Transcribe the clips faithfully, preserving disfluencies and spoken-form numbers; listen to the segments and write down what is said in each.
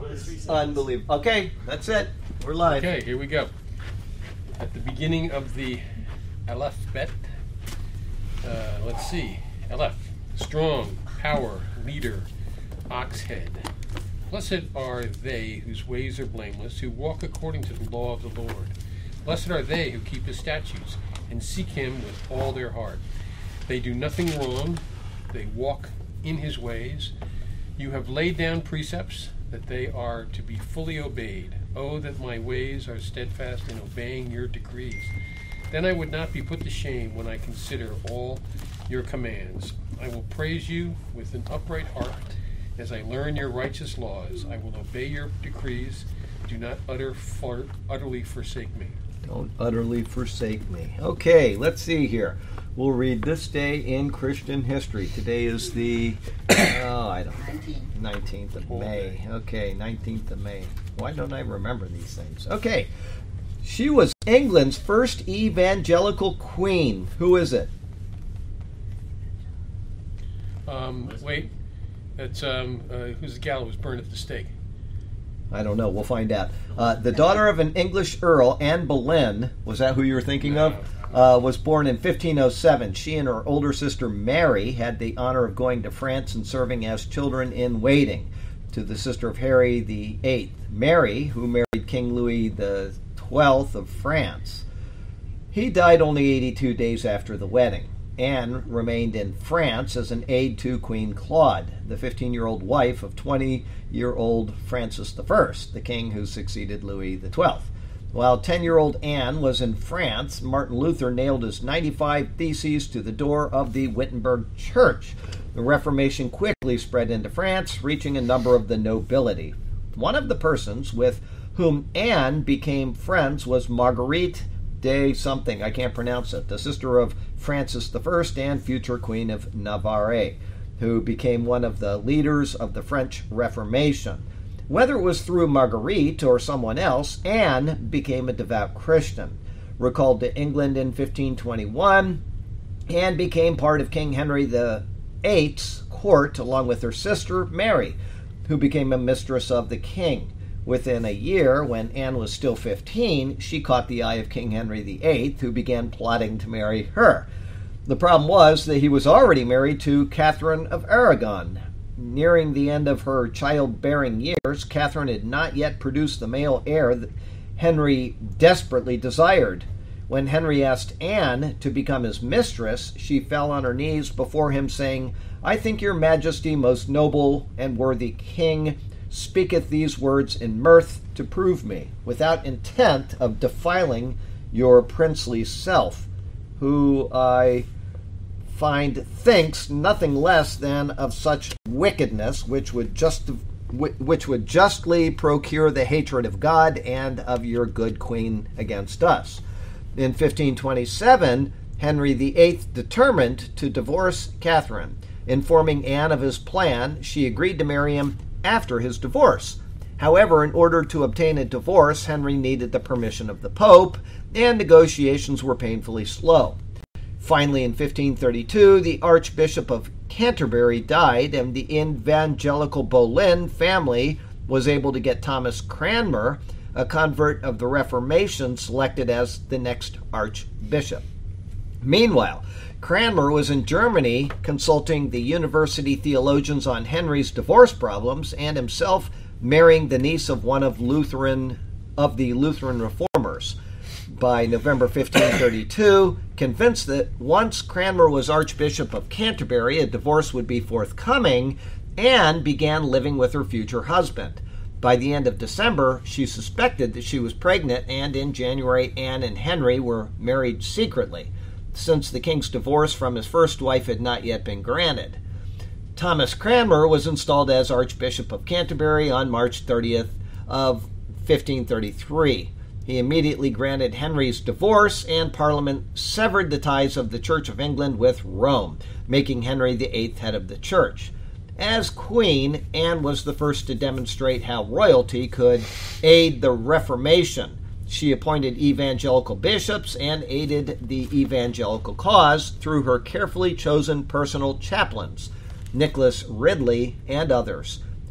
Unbelievable. Okay, that's it. We're live. Okay, here we go. At the beginning of the Aleph Bet, uh, let's see. Aleph, strong, power, leader, ox head. Blessed are they whose ways are blameless, who walk according to the law of the Lord. Blessed are they who keep his statutes and seek him with all their heart. They do nothing wrong. They walk in his ways. You have laid down precepts that they are to be fully obeyed. Oh, that my ways are steadfast in obeying your decrees. Then I would not be put to shame when I consider all your commands. I will praise you with an upright heart. As I learn your righteous laws, I will obey your decrees. Do not utter for, utterly forsake me. Don't utterly forsake me. Okay, let's see here. We'll read this day in Christian history. Today is the, oh, I don't know, nineteenth of May. Okay, nineteenth of May. Why don't I remember these things? Okay, she was England's first evangelical queen. Who is it? Um, wait, that's, um, uh, who's the gal who was burned at the stake? I don't know. We'll find out. Uh, the daughter of an English earl, Anne Boleyn, was that who you were thinking No. of? Uh, was born in fifteen oh seven. She and her older sister Mary had the honor of going to France and serving as children in waiting to the sister of Harry the Eighth, Mary, who married King Louis the Twelfth of France. He died only eighty-two days after the wedding. Anne remained in France as an aide to Queen Claude, the fifteen-year-old wife of twenty-year-old Francis the First, the king who succeeded Louis the Twelfth. While ten-year-old Anne was in France, Martin Luther nailed his ninety-five Theses to the door of the Wittenberg Church. The Reformation quickly spread into France, reaching a number of the nobility. One of the persons with whom Anne became friends was Marguerite de something, I can't pronounce it, the sister of Francis the First and future Queen of Navarre, who became one of the leaders of the French Reformation. Whether it was through Marguerite or someone else, Anne became a devout Christian. Recalled to England in fifteen twenty-one, Anne became part of King Henry the Eighth's court along with her sister Mary, who became a mistress of the king. Within a year, when Anne was still fifteen, she caught the eye of King Henry the Eighth, who began plotting to marry her. The problem was that he was already married to Catherine of Aragon. Nearing the end of her childbearing years, Catherine had not yet produced the male heir that Henry desperately desired. When Henry asked Anne to become his mistress, she fell on her knees before him, saying, "I think your majesty, most noble and worthy king, speaketh these words in mirth to prove me, without intent of defiling your princely self, who I find thinks nothing less than of such wickedness which would just which would justly procure the hatred of God and of your good queen against us." In fifteen twenty-seven, Henry the Eighth determined to divorce Catherine. Informing Anne of his plan, she agreed to marry him after his divorce. However, in order to obtain a divorce, Henry needed the permission of the Pope, and negotiations were painfully slow. Finally, in fifteen thirty-two, the Archbishop of Canterbury died, and the evangelical Boleyn family was able to get Thomas Cranmer, a convert of the Reformation, selected as the next archbishop. Meanwhile, Cranmer was in Germany consulting the university theologians on Henry's divorce problems and himself marrying the niece of one of Lutheran of the Lutheran reformers. By November fifteen thirty-two, convinced that once Cranmer was Archbishop of Canterbury, a divorce would be forthcoming, Anne began living with her future husband. By the end of December, she suspected that she was pregnant, and in January, Anne and Henry were married secretly, since the king's divorce from his first wife had not yet been granted. Thomas Cranmer was installed as Archbishop of Canterbury on March thirtieth of fifteen thirty-three. He immediately granted Henry's divorce, and Parliament severed the ties of the Church of England with Rome, making Henry the Eighth head of the Church. As Queen, Anne was the first to demonstrate how royalty could aid the Reformation. She appointed evangelical bishops and aided the evangelical cause through her carefully chosen personal chaplains, Nicholas Ridley and others.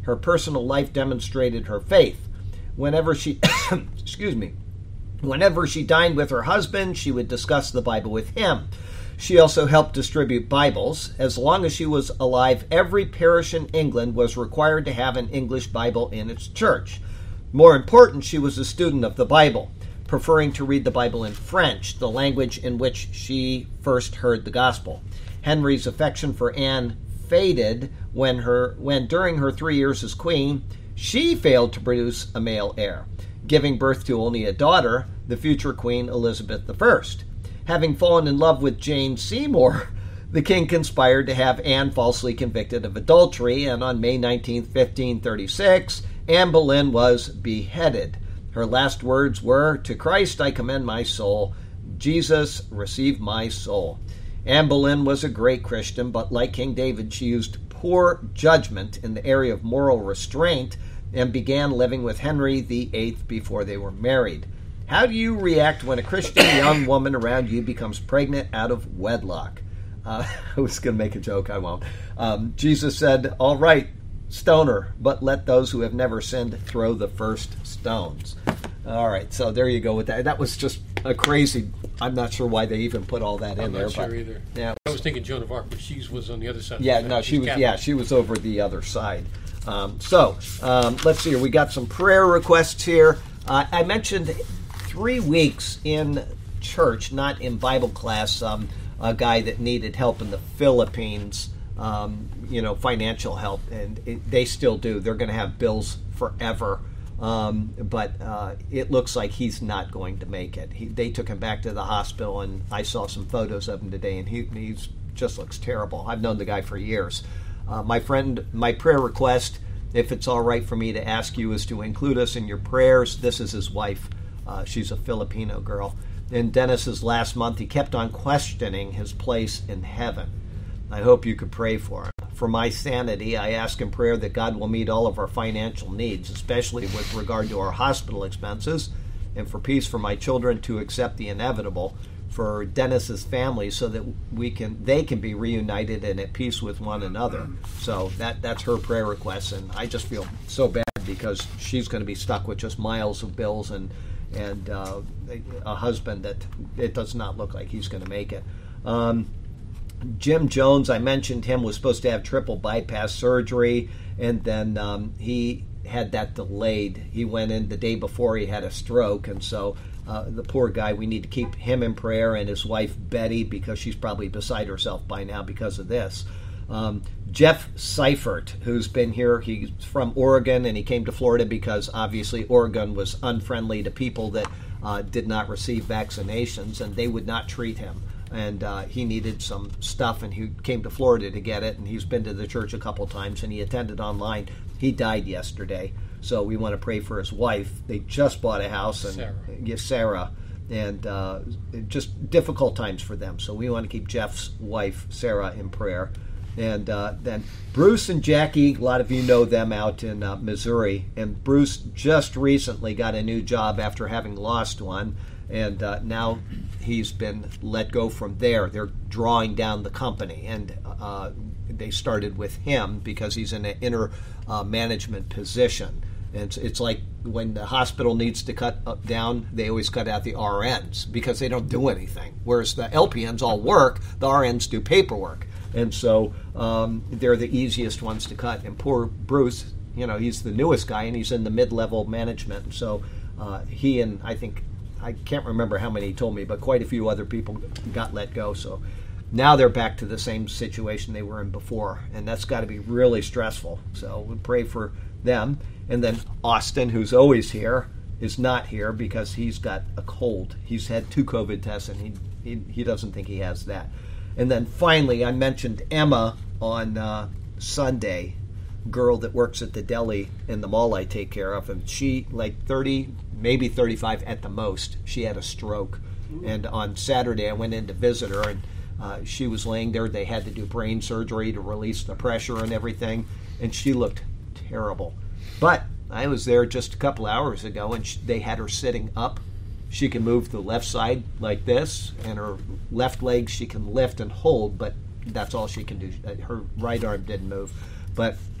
Her personal life demonstrated her faith. Whenever she, excuse me, whenever she dined with her husband, she would discuss the Bible with him. She also helped distribute Bibles. As long as she was alive, every parish in England was required to have an English Bible in its church. More important, she was a student of the Bible, preferring to read the Bible in French, the language in which she first heard the gospel. Henry's affection for Anne faded when, her, when during her three years as queen, she failed to produce a male heir, giving birth to only a daughter, the future Queen Elizabeth the First. Having fallen in love with Jane Seymour, the king conspired to have Anne falsely convicted of adultery, and on May nineteenth, fifteen thirty-six, Anne Boleyn was beheaded. Her last words were, "To Christ I commend my soul. Jesus, receive my soul." Anne Boleyn was a great Christian, but like King David, she used poor judgment in the area of moral restraint and began living with Henry the Eighth before they were married. How do you react when a Christian young woman around you becomes pregnant out of wedlock? Uh, I was going to make a joke, I won't. Um, Jesus said, "All right, stone her, but let those who have never sinned throw the first stones." All right, so there you go with that. That was just a crazy, I'm not sure why they even put all that in I'm there. not sure but, either. Yeah, I was thinking Joan of Arc, but she was on the other side. Yeah, of the no, fence. she She's was. Catholic. Yeah, she was over the other side. Um, so um, let's see here. We got some prayer requests here. Uh, I mentioned three weeks in church, not in Bible class. Um, a guy that needed help in the Philippines. Um, you know, financial help, and it, they still do. They're going to have bills forever. Um, but uh, it looks like he's not going to make it. He, they took him back to the hospital, and I saw some photos of him today, and he he's, just looks terrible. I've known the guy for years. Uh, my friend, my prayer request, if it's all right for me to ask you, is to include us in your prayers. This is his wife. Uh, she's a Filipino girl. In Dennis's last month, he kept on questioning his place in heaven. I hope you could pray for him. For my sanity, I ask in prayer that God will meet all of our financial needs, especially with regard to our hospital expenses, and for peace for my children to accept the inevitable, for Dennis's family, so that we can they can be reunited and at peace with one another. So that that's her prayer request, and I just feel so bad because she's going to be stuck with just miles of bills and and uh, a husband that it does not look like he's going to make it. Um, Jim Jones, I mentioned him, was supposed to have triple bypass surgery, and then um, he had that delayed. He went in the day before he had a stroke, and so uh, the poor guy, we need to keep him in prayer, and his wife Betty, because she's probably beside herself by now because of this. Um, Jeff Seifert, who's been here, he's from Oregon, and he came to Florida because obviously Oregon was unfriendly to people that uh, did not receive vaccinations, and they would not treat him. And uh, he needed some stuff, and he came to Florida to get it, and he's been to the church a couple times, and he attended online. He died yesterday, so we want to pray for his wife. They just bought a house, and Sarah, yeah, Sarah and uh, just difficult times for them. So we want to keep Jeff's wife, Sarah, in prayer. And uh, then Bruce and Jackie, a lot of you know them out in uh, Missouri, and Bruce just recently got a new job after having lost one. And uh, now he's been let go from there. They're drawing down the company, and uh, they started with him because he's in an inner uh, management position. And it's, it's like when the hospital needs to cut up, down, they always cut out the R Ns because they don't do anything. Whereas the L P Ns all work, the R Ns do paperwork. And so um, they're the easiest ones to cut. And poor Bruce, you know, he's the newest guy, and he's in the mid-level management. And so uh, he and I think, I can't remember how many he told me, but quite a few other people got let go. So now they're back to the same situation they were in before, and that's got to be really stressful. So we pray for them. And then Austin, who's always here, is not here because he's got a cold. He's had two COVID tests, and he he, he doesn't think he has that. And then finally, I mentioned Emma on uh, Sunday, girl that works at the deli in the mall I take care of, and she, like thirty, maybe thirty-five at the most, she had a stroke. And on Saturday I went in to visit her, and uh, she was laying there. They had to do brain surgery to release the pressure and everything, and she looked terrible. But I was there just a couple hours ago, and she, they had her sitting up. She can move the left side like this, and her left leg she can lift and hold, but that's all she can do. Her right arm didn't move. But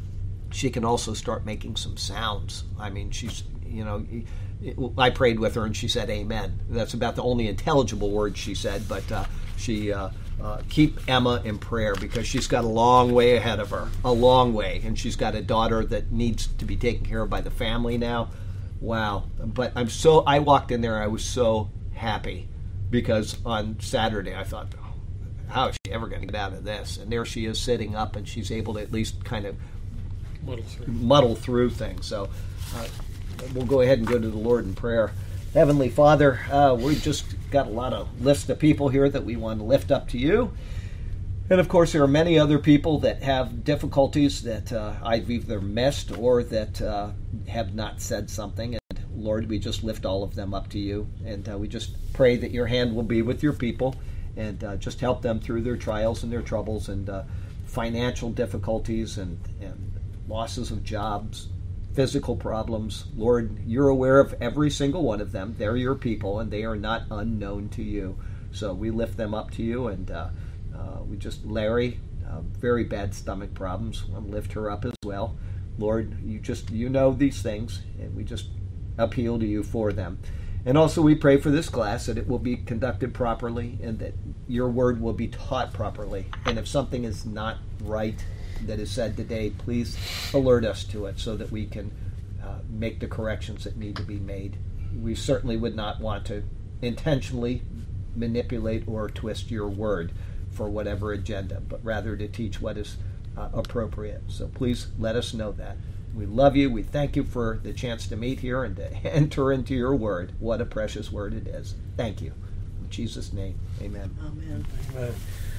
she can also start making some sounds. I mean, she's, you know, I prayed with her and she said amen. That's about the only intelligible word she said, but uh, she uh, uh, keep Emma in prayer because she's got a long way ahead of her, a long way, and she's got a daughter that needs to be taken care of by the family now. Wow. But I'm so, I walked in there, I was so happy because on Saturday I thought, oh, how is she ever going to get out of this? And there she is sitting up and she's able to at least kind of muddle through, muddle through things. So uh, we'll go ahead and go to the Lord in prayer. Heavenly Father, uh, we've just got a lot of list of people here that we want to lift up to you. And of course, there are many other people that have difficulties that uh, I've either missed or that uh, have not said something. And Lord, we just lift all of them up to you. And uh, we just pray that your hand will be with your people and uh, just help them through their trials and their troubles and uh, financial difficulties and, and losses of jobs, physical problems. Lord, you're aware of every single one of them. They're your people, and they are not unknown to you. So we lift them up to you, and uh, uh, we just, Larry, uh, very bad stomach problems. We'll lift her up as well. Lord, you just, you know these things, and we just appeal to you for them. And also we pray for this class that it will be conducted properly and that your word will be taught properly. And if something is not right that is said today, please alert us to it so that we can uh, make the corrections that need to be made. We certainly would not want to intentionally manipulate or twist your word for whatever agenda, but rather to teach what is uh, appropriate. So please let us know that. We love you. We thank you for the chance to meet here and to enter into your word. What a precious word it is. Thank you. In Jesus' name, amen. Amen. Amen.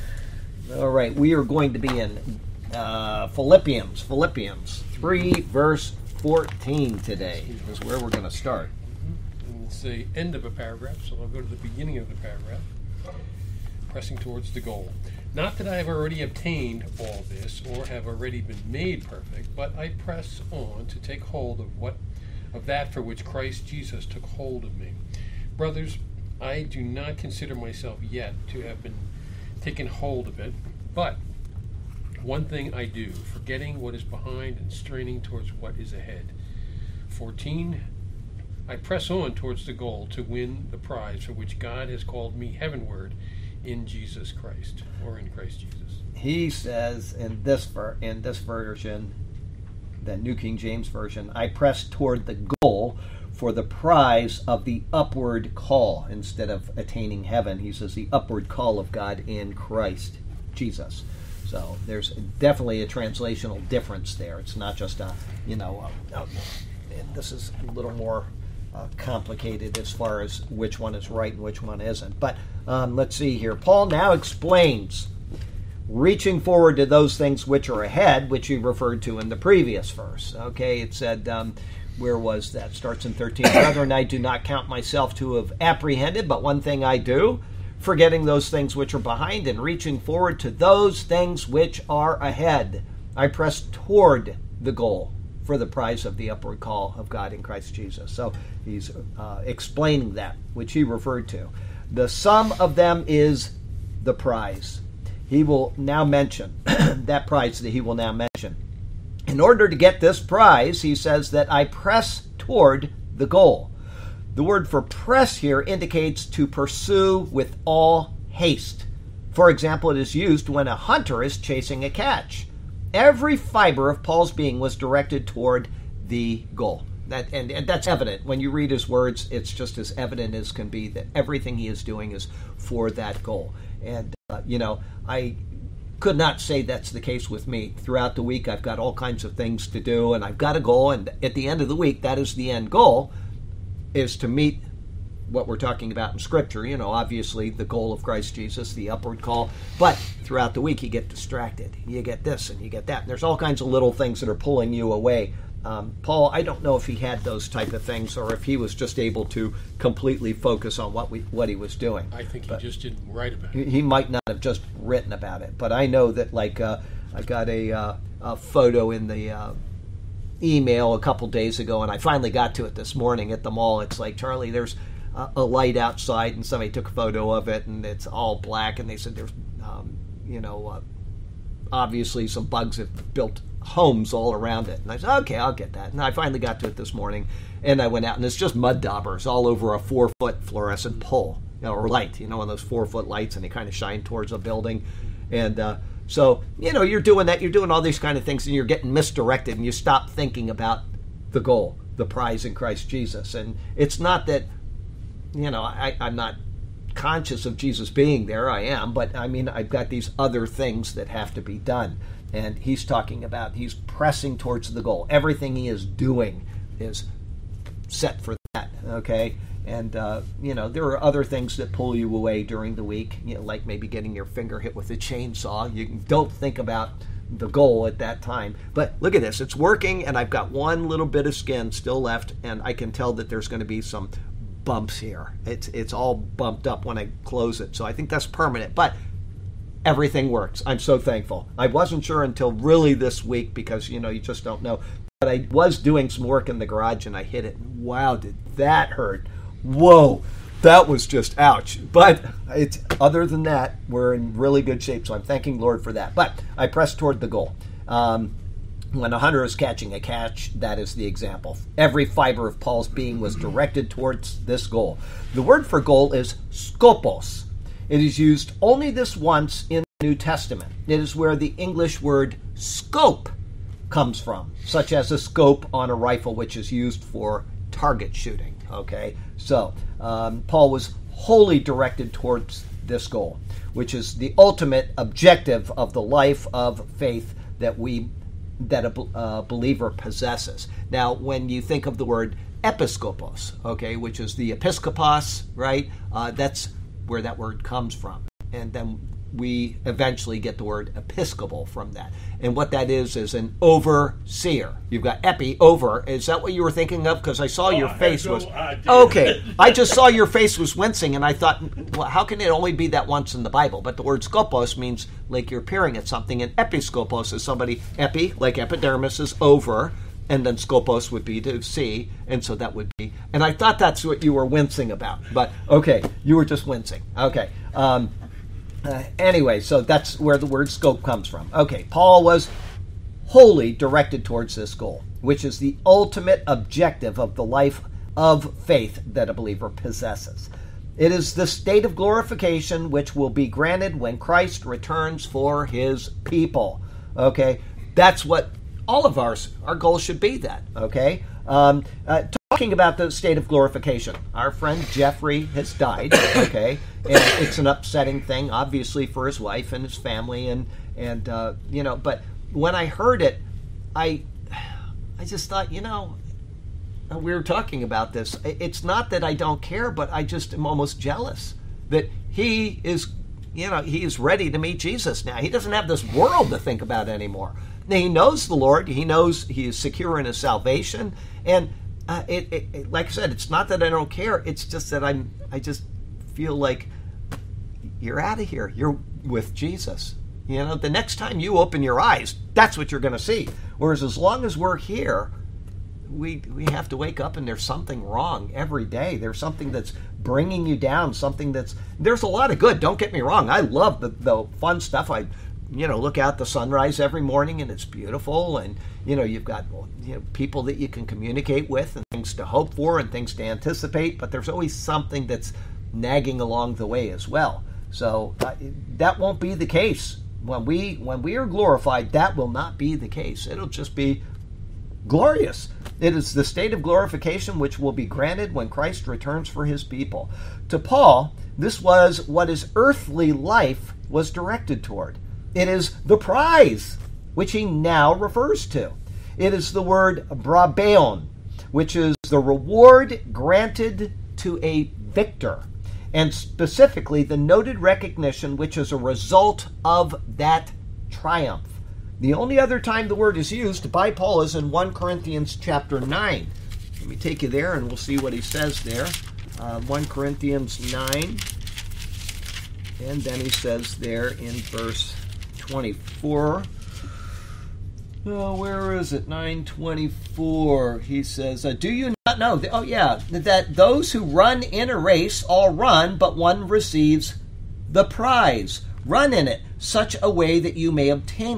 All right, we are going to be in uh, Philippians, Philippians three, verse fourteen today is where we're going to start. Mm-hmm. And it's the end of a paragraph, so I'll go to the beginning of the paragraph, pressing towards the goal. Not that I have already obtained all this or have already been made perfect, but I press on to take hold of what of that for which Christ Jesus took hold of me. Brothers, I do not consider myself yet to have been taken hold of it, but one thing I do, forgetting what is behind and straining towards what is ahead. fourteen, I press on towards the goal to win the prize for which God has called me heavenward in Jesus Christ, or in Christ Jesus. He says in this ver- in this version, the New King James Version, I press toward the goal for the prize of the upward call. Instead of attaining heaven, he says the upward call of God in Christ Jesus. So there's definitely a translational difference there. It's not just a, you know, a, a, this is a little more Uh, complicated as far as which one is right and which one isn't. But um, let's see here. Paul now explains reaching forward to those things which are ahead, which he referred to in the previous verse. Okay, it said, um, where was that? Starts in thirteen. Brethren, I do not count myself to have apprehended, but one thing I do, forgetting those things which are behind and reaching forward to those things which are ahead. I press toward the goal for the prize of the upward call of God in Christ Jesus. So he's uh, explaining that, which he referred to. The sum of them is the prize. He will now mention that prize that he will now mention. In order to get this prize, he says that I press toward the goal. The word for press here indicates to pursue with all haste. For example, it is used when a hunter is chasing a catch. Every fiber of Paul's being was directed toward the goal. That, and, and that's evident. When you read his words, it's just as evident as can be that everything he is doing is for that goal. And, uh, you know, I could not say that's the case with me. Throughout the week, I've got all kinds of things to do, and I've got a goal, and at the end of the week, that is the end goal, is to meet what we're talking about in Scripture. You know, obviously the goal of Christ Jesus, the upward call. But throughout the week, you get distracted. You get this and you get that. And there's all kinds of little things that are pulling you away. Um, Paul, I don't know if he had those type of things or if he was just able to completely focus on what we what he was doing. I think he but just didn't write about it. He might not have just written about it. But I know that, like, uh, I got a, uh, a photo in the uh, email a couple days ago, and I finally got to it this morning at the mall. It's like, Charlie, there's a light outside, and somebody took a photo of it, and it's all black, and they said there's, um, you know, uh, obviously some bugs have built homes all around it. And I said, okay, I'll get that. And I finally got to it this morning, and I went out, and it's just mud daubers all over a four-foot fluorescent pole, you know, or light, you know, one of those four-foot lights, and they kind of shine towards a building. And uh, so, you know, you're doing that, you're doing all these kind of things, and you're getting misdirected, and you stop thinking about the goal, the prize in Christ Jesus. And it's not that, you know, I, I'm not conscious of Jesus being there. I am, but I mean, I've got these other things that have to be done. And he's talking about, he's pressing towards the goal. Everything he is doing is set for that, okay? And, uh, you know, there are other things that pull you away during the week, you know, like maybe getting your finger hit with a chainsaw. You don't think about the goal at that time. But look at this, it's working, and I've got one little bit of skin still left, and I can tell that there's going to be some bumps here. It's it's all bumped up when I close it, so I think that's permanent. But everything works. I'm so thankful. I wasn't sure until really this week, because, you know, you just don't know. But I was doing some work in the garage, and I hit it. Wow, did that hurt. Whoa, that was just ouch. But it's other than that, we're in really good shape, so I'm thanking Lord for that. But I pressed toward the goal. Um, When a hunter is catching a catch, that is the example. Every fiber of Paul's being was directed towards this goal. The word for goal is skopos. It is used only this once in the New Testament. It is where the English word scope comes from, such as a scope on a rifle, which is used for target shooting. Okay, so um, Paul was wholly directed towards this goal, which is the ultimate objective of the life of faith that we that a uh, believer possesses. Now, when you think of the word episkopos, okay, which is the episkopos, right, uh, that's where that word comes from. And then we eventually get the word episcopal from that. And what that is is an overseer. You've got epi, over. Is that what you were thinking of? Because I saw oh, your I face was... No okay, I just saw your face was wincing, and I thought, well, how can it only be that once in the Bible? But the word skopos means like you're peering at something, and episkopos is somebody, epi, like epidermis, is over, and then skopos would be to see, and so that would be... And I thought that's what you were wincing about. But, okay, you were just wincing. Okay, um... Uh, anyway, so that's where the word scope comes from. Okay, Paul was wholly directed towards this goal, which is the ultimate objective of the life of faith that a believer possesses. It is the state of glorification which will be granted when Christ returns for his people. Okay, that's what all of ours, our goal should be that, okay? Um, uh, talking about the state of glorification, our friend Jeffrey has died, okay? And it's an upsetting thing, obviously, for his wife and his family, and, and uh, you know, but when I heard it, I, I just thought, you know, we were talking about this. It's not that I don't care, but I just am almost jealous that he is, you know, he is ready to meet Jesus now. He doesn't have this world to think about anymore. Now, he knows the Lord. He knows he is secure in his salvation. And uh, it, it, it, like I said, it's not that I don't care. It's just that I'm, I just feel like you're out of here. You're with Jesus. You know, the next time you open your eyes, that's what you're going to see. Whereas as long as we're here, we we have to wake up and there's something wrong every day. There's something that's bringing you down, something that's... There's a lot of good, don't get me wrong. I love the, the fun stuff. I, you know, look out the sunrise every morning and it's beautiful. And, you know, you've got you know, people that you can communicate with and things to hope for and things to anticipate. But there's always something that's nagging along the way as well. So uh, that won't be the case. When we when we are glorified, that will not be the case. It'll just be glorious. It is the state of glorification which will be granted when Christ returns for his people. To Paul, this was what his earthly life was directed toward. It is the prize, which he now refers to. It is the word brabeon, which is the reward granted to a victor, and specifically the noted recognition which is a result of that triumph. The only other time the word is used by Paul is in First Corinthians chapter nine. Let me take you there and we'll see what he says there. Uh, First Corinthians nine. And then he says there in verse twenty-four. Oh, where is it? nine twenty-four. He says, uh, do you not know? That, oh, yeah. That those who run in a race all run, but one receives the prize. Run in it such a way that you may obtain it.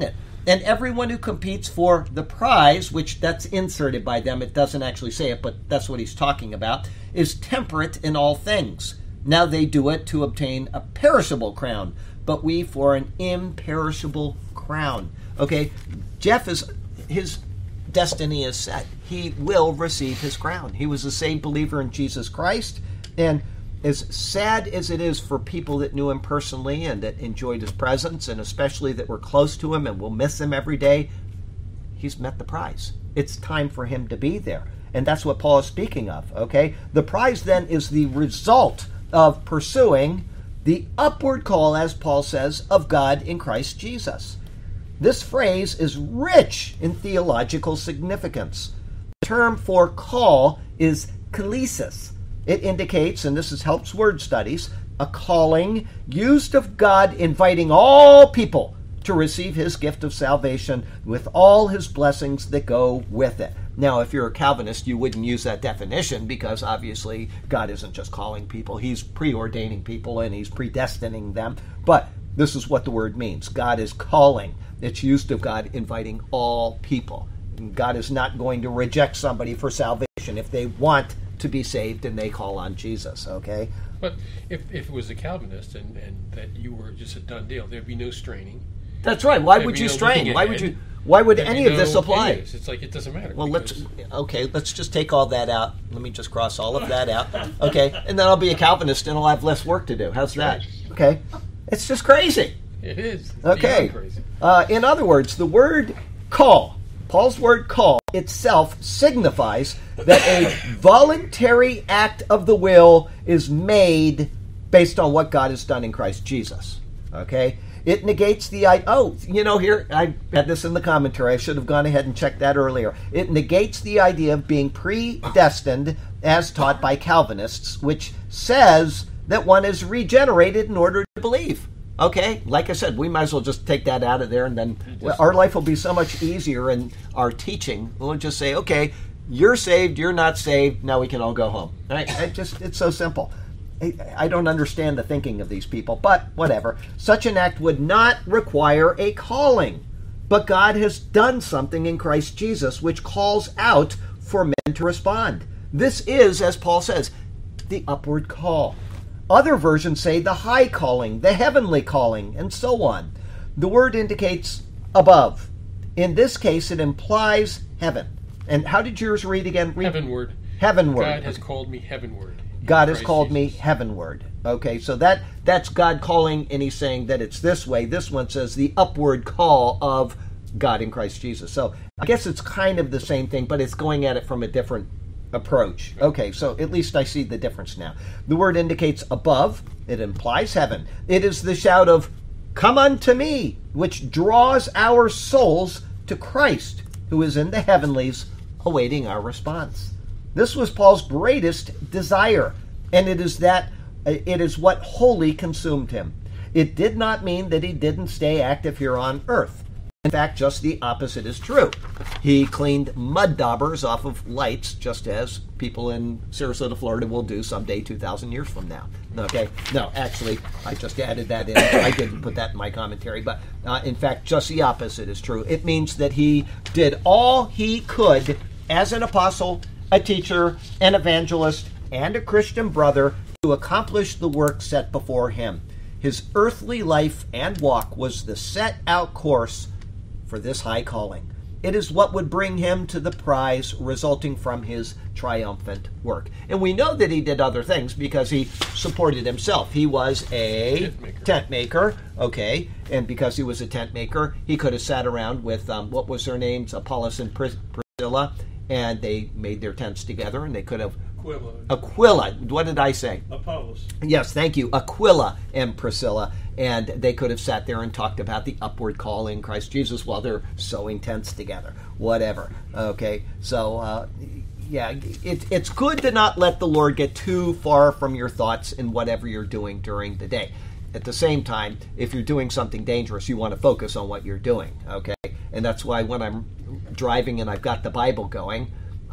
And everyone who competes for the prize, which that's inserted by them, it doesn't actually say it, but that's what he's talking about, is temperate in all things. Now they do it to obtain a perishable crown, but we for an imperishable crown. Okay, Jeff is, his destiny is set. He will receive his crown. He was a saved believer in Jesus Christ, and as sad as it is for people that knew him personally and that enjoyed his presence, and especially that were close to him and will miss him every day, he's met the prize. It's time for him to be there. And that's what Paul is speaking of, okay? The prize then is the result of pursuing the upward call, as Paul says, of God in Christ Jesus. This phrase is rich in theological significance. The term for call is kalesis. It indicates, and this is helps word studies, a calling used of God inviting all people to receive his gift of salvation with all his blessings that go with it. Now, if you're a Calvinist, you wouldn't use that definition because obviously God isn't just calling people. He's preordaining people and he's predestining them. But this is what the word means. God is calling. It's used of God inviting all people. And God is not going to reject somebody for salvation if they want to be saved and they call on Jesus, okay? But if, if it was a Calvinist and, and that you were just a done deal, there'd be no straining. That's right. Why There'd would be you no strain? Why ahead. would you? Why would There'd any be of this no apply? any of this. It's like it doesn't matter. Well, let's because- okay. Let's just take all that out. Let me just cross all of that out. Okay, and then I'll be a Calvinist and I'll have less work to do. How's that? Okay, it's just crazy. It is. It's Okay. beyond crazy. Uh, in other words, the word call, Paul's word call itself signifies that a voluntary act of the will is made based on what God has done in Christ Jesus. Okay? It negates the idea. Oh, you know, here, I had this in the commentary. I should have gone ahead and checked that earlier. It negates the idea of being predestined as taught by Calvinists, which says that one is regenerated in order to believe. Okay, like I said, we might as well just take that out of there, and then well, our life will be so much easier in our teaching. We'll just say, okay, you're saved, you're not saved, now we can all go home. Right? I just, it's so simple. I, I don't understand the thinking of these people, but whatever. Such an act would not require a calling, but God has done something in Christ Jesus which calls out for men to respond. This is, as Paul says, the upward call. Other versions say the high calling, the heavenly calling, and so on. The word indicates above. In this case, it implies heaven. And how did yours read again? Read. Heavenward. Heavenward. God has called me heavenward. God has Christ called me Jesus. heavenward. Okay, so that that's God calling, and he's saying that it's this way. This one says the upward call of God in Christ Jesus. So I guess it's kind of the same thing, but it's going at it from a different approach. Okay, so at least I see the difference now. The word indicates above. It implies heaven. It is the shout of, "Come unto me," which draws our souls to Christ, who is in the heavenlies, awaiting our response. This was Paul's greatest desire, and it is that it is what wholly consumed him. It did not mean that he didn't stay active here on earth. In fact, just the opposite is true. He cleaned mud daubers off of lights, just as people in Sarasota, Florida will do someday two thousand years from now. Okay? No, actually, I just added that in. I didn't put that in my commentary. But uh, in fact, just the opposite is true. It means that he did all he could as an apostle, a teacher, an evangelist, and a Christian brother to accomplish the work set before him. His earthly life and walk was the set out course for this high calling. It is what would bring him to the prize resulting from his triumphant work. And we know that he did other things because he supported himself. He was a Tent maker. tent maker, okay, and because he was a tent maker, he could have sat around with, um, what was their names, Apollos and Pris- Priscilla, and they made their tents together, and they could have Aquila. Aquila, what did I say? Apollos. Yes, thank you. Aquila and Priscilla. And they could have sat there and talked about the upward call in Christ Jesus while they're sewing tents together. Whatever. Okay, so, uh, yeah, it, it's good to not let the Lord get too far from your thoughts in whatever you're doing during the day. At the same time, if you're doing something dangerous, you want to focus on what you're doing, okay? And that's why when I'm driving and I've got the Bible going,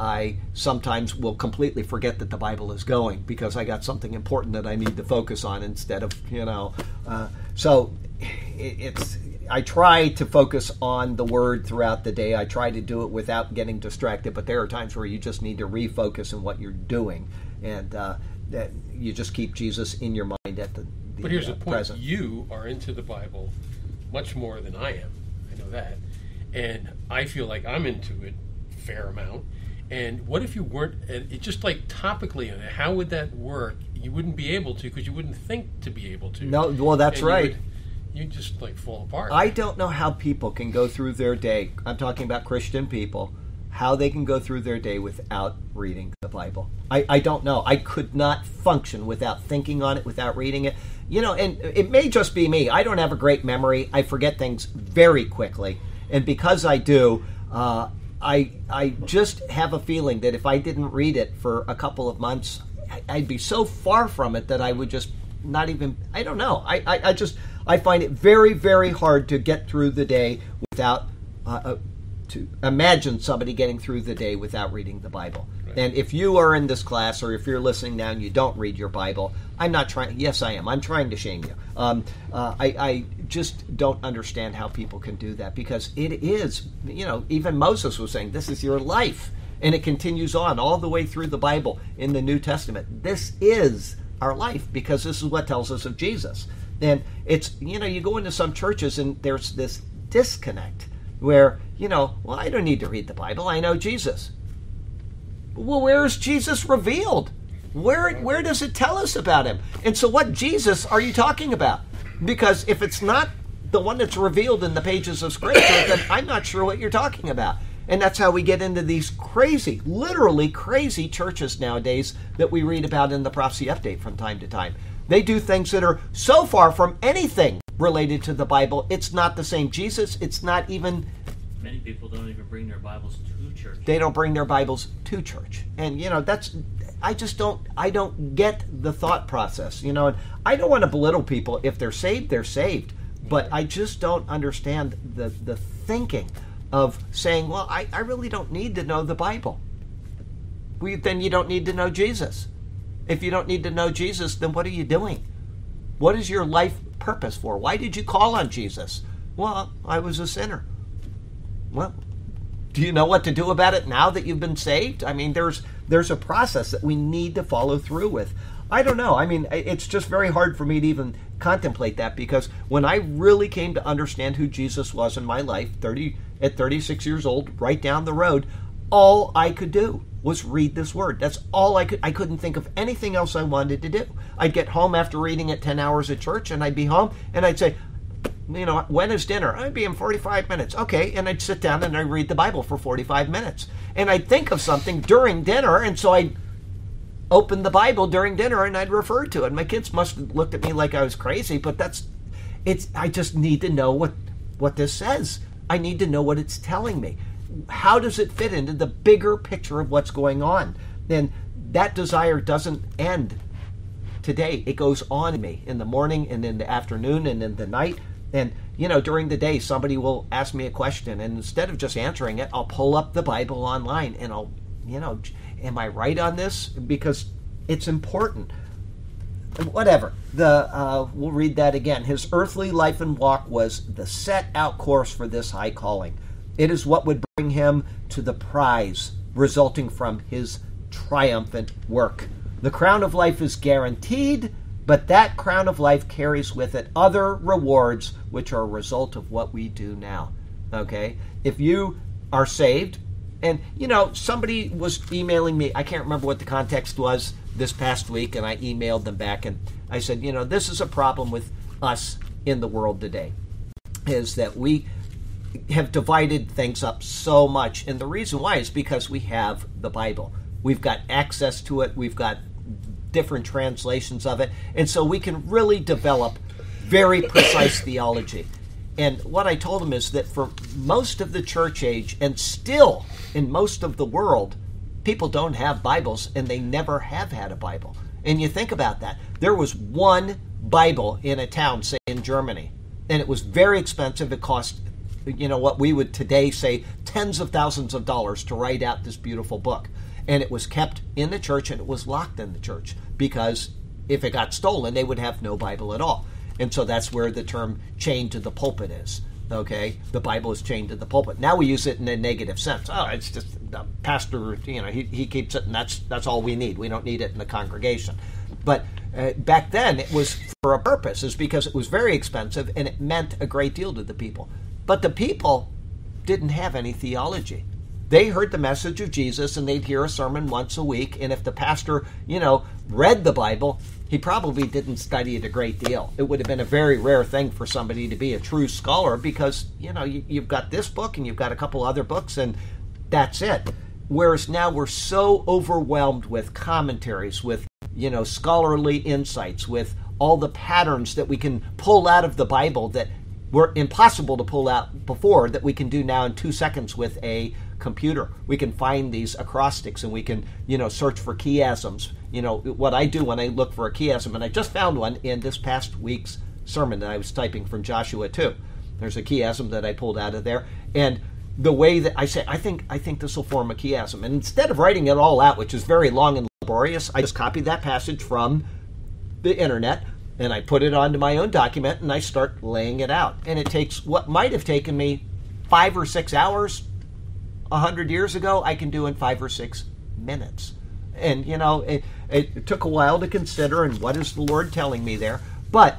I sometimes will completely forget that the Bible is going because I got something important that I need to focus on instead of, you know. Uh, so it, it's I try to focus on the Word throughout the day. I try to do it without getting distracted, but there are times where you just need to refocus on what you're doing, and uh, that you just keep Jesus in your mind at the, the But here's uh, the point. present. You are into the Bible much more than I am. I know that. And I feel like I'm into it a fair amount. And what if you weren't, and it just like topically on it, how would that work? You wouldn't be able to because you wouldn't think to be able to. No, well, that's And you right. would- You just like fall apart. I don't know how people can go through their day. I'm talking about Christian people. How they can go through their day without reading the Bible. I, I don't know. I could not function without thinking on it, without reading it. You know, and it may just be me. I don't have a great memory. I forget things very quickly. And because I do, uh, I I just have a feeling that if I didn't read it for a couple of months, I'd be so far from it that I would just not even, I don't know. I, I, I just, I find it very, very hard to get through the day without, uh, uh, to imagine somebody getting through the day without reading the Bible. Right. And if you are in this class or if you're listening now and you don't read your Bible, I'm not trying, yes I am, I'm trying to shame you. Um, uh, I, I just don't understand how people can do that because it is, you know, even Moses was saying, this is your life. And it continues on all the way through the Bible in the New Testament. This is our life because this is what tells us of Jesus. And it's, you know, you go into some churches and there's this disconnect where, you know, well, I don't need to read the Bible. I know Jesus. Well, where is Jesus revealed? Where where does it tell us about him? And so what Jesus are you talking about? Because if it's not the one that's revealed in the pages of Scripture, then I'm not sure what you're talking about. And that's how we get into these crazy, literally crazy churches nowadays that we read about in the Prophecy Update from time to time. They do things that are so far from anything related to the Bible. It's not the same Jesus. It's not even... Many people don't even bring their Bibles to church. They don't bring their Bibles to church. And, you know, that's... I just don't... I don't get the thought process, you know. And I don't want to belittle people. If they're saved, they're saved. But I just don't understand the, the thinking of saying, well, I, I really don't need to know the Bible. We, then you don't need to know Jesus. If you don't need to know Jesus, then what are you doing? What is your life purpose for? Why did you call on Jesus? Well, I was a sinner. Well, do you know what to do about it now that you've been saved? I mean, there's there's a process that we need to follow through with. I don't know. I mean, it's just very hard for me to even contemplate that because when I really came to understand who Jesus was in my life, thirty at thirty-six years old, right down the road, all I could do was read this word. That's all I could. I couldn't think of anything else I wanted to do. I'd get home after reading it ten hours at church, and I'd be home, and I'd say, you know, when is dinner? I'd be in forty-five minutes. Okay, and I'd sit down and I'd read the Bible for forty-five minutes. And I'd think of something during dinner, and so I'd open the Bible during dinner and I'd refer to it. My kids must have looked at me like I was crazy, but that's, it's, I just need to know what, what this says. I need to know what it's telling me. How does it fit into the bigger picture of what's going on? And that desire doesn't end today. It goes on in me in the morning and in the afternoon and in the night. And, you know, during the day, somebody will ask me a question, and instead of just answering it, I'll pull up the Bible online and I'll, you know, am I right on this? Because it's important. Whatever. The uh, we'll read that again. His earthly life and walk was the set out course for this high calling. It is what would bring him to the prize resulting from his triumphant work. The crown of life is guaranteed, but that crown of life carries with it other rewards which are a result of what we do now. Okay? If you are saved, and, you know, somebody was emailing me, I can't remember what the context was this past week, and I emailed them back, and I said, you know, this is a problem with us in the world today, is that we have divided things up so much, and the reason why is because we have the Bible. We've got access to it, we've got different translations of it, and so we can really develop very precise theology. And what I told him is that for most of the church age, and still in most of the world, people don't have Bibles, and they never have had a Bible. And you think about that. There was one Bible in a town, say in Germany, and it was very expensive. It cost you know, what we would today say tens of thousands of dollars to write out this beautiful book. And it was kept in the church, and it was locked in the church, because if it got stolen, they would have no Bible at all. And so that's where the term chained to the pulpit is. Okay, the Bible is chained to the pulpit. Now we use it in a negative sense. Oh, it's just the pastor, you know, he, he keeps it, and that's that's all we need. We don't need it in the congregation. But uh, back then, it was for a purpose. It's because it was very expensive, and it meant a great deal to the people. But the people didn't have any theology. They heard the message of Jesus, and they'd hear a sermon once a week. And if the pastor, you know, read the Bible, he probably didn't study it a great deal. It would have been a very rare thing for somebody to be a true scholar, because, you know, you, you've got this book and you've got a couple other books, and that's it. Whereas now we're so overwhelmed with commentaries, with, you know, scholarly insights, with all the patterns that we can pull out of the Bible that were impossible to pull out before, that we can do now in two seconds with a computer. We can find these acrostics, and we can, you know, search for chiasms. You know, what I do when I look for a chiasm, and I just found one in this past week's sermon that I was typing from Joshua two. There's a chiasm that I pulled out of there, and the way that I say, I think I think this will form a chiasm. And instead of writing it all out, which is very long and laborious, I just copied that passage from the internet, and I put it onto my own document, and I start laying it out. And it takes what might have taken me five or six hours a hundred years ago, I can do in five or six minutes. And, you know, it, it took a while to consider, and what is the Lord telling me there? But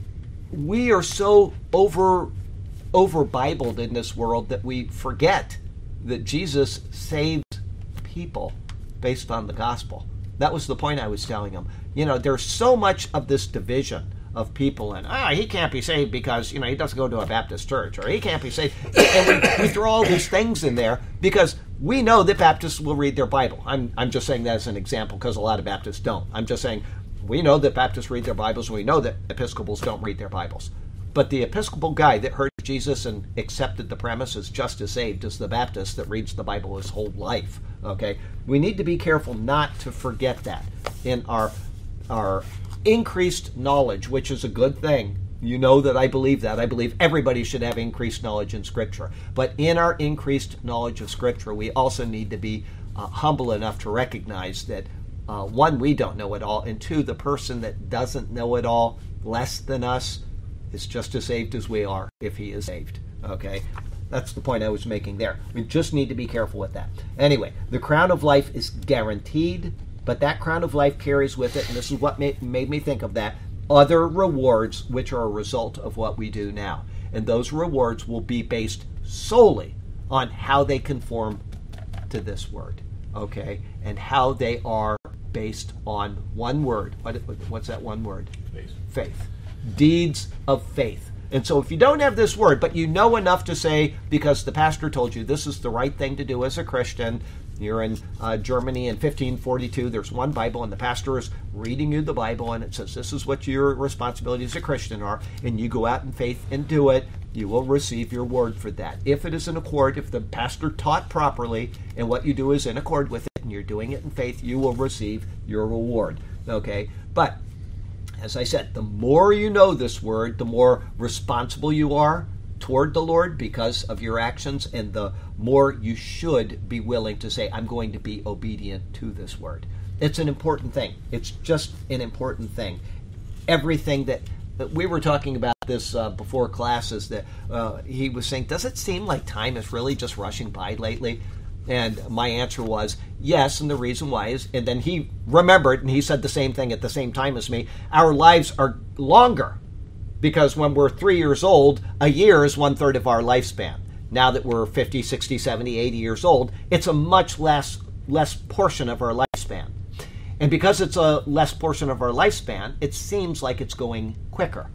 we are so over over Bibled in this world that we forget that Jesus saved people based on the gospel. That was the point I was telling them. You know, there's so much of this division of people, and ah, he can't be saved because, you know, he doesn't go to a Baptist church, or he can't be saved. And we, we throw all these things in there because we know that Baptists will read their Bible. I'm I'm just saying that as an example, because a lot of Baptists don't. I'm just saying we know that Baptists read their Bibles, and we know that Episcopals don't read their Bibles. But the Episcopal guy that heard Jesus and accepted the premise is just as saved as the Baptist that reads the Bible his whole life. Okay, we need to be careful not to forget that in our our increased knowledge, which is a good thing. You know that I believe that. I believe everybody should have increased knowledge in Scripture. But in our increased knowledge of Scripture, we also need to be uh, humble enough to recognize that, uh, one, we don't know it all, and two, the person that doesn't know it all less than us is just as saved as we are if he is saved. Okay? That's the point I was making there. We just need to be careful with that. Anyway, the crown of life is guaranteed, but that crown of life carries with it, and this is what made, made me think of that, other rewards which are a result of what we do now. And those rewards will be based solely on how they conform to this word, okay? And how they are based on one word. What, what's that one word? Faith. Faith. Deeds of faith. And so if you don't have this word, but you know enough to say, because the pastor told you this is the right thing to do as a Christian, you're in uh, Germany in fifteen forty-two, there's one Bible, and the pastor is reading you the Bible, and it says this is what your responsibilities as a Christian are, and you go out in faith and do it, you will receive your word for that. If it is in accord, if the pastor taught properly, and what you do is in accord with it, and you're doing it in faith, you will receive your reward. Okay? But as I said, the more you know this word, the more responsible you are toward the Lord because of your actions, and the more you should be willing to say, I'm going to be obedient to this word. It's an important thing. It's just an important thing. Everything that, that we were talking about this uh, before classes, that uh, he was saying, does it seem like time is really just rushing by lately? And my answer was, yes, and the reason why is, and then he remembered, and he said the same thing at the same time as me, our lives are longer, because when we're three years old, a year is one-third of our lifespan. Now that we're fifty, sixty, seventy, eighty years old, it's a much less less portion of our lifespan. And because it's a less portion of our lifespan, it seems like it's going quicker.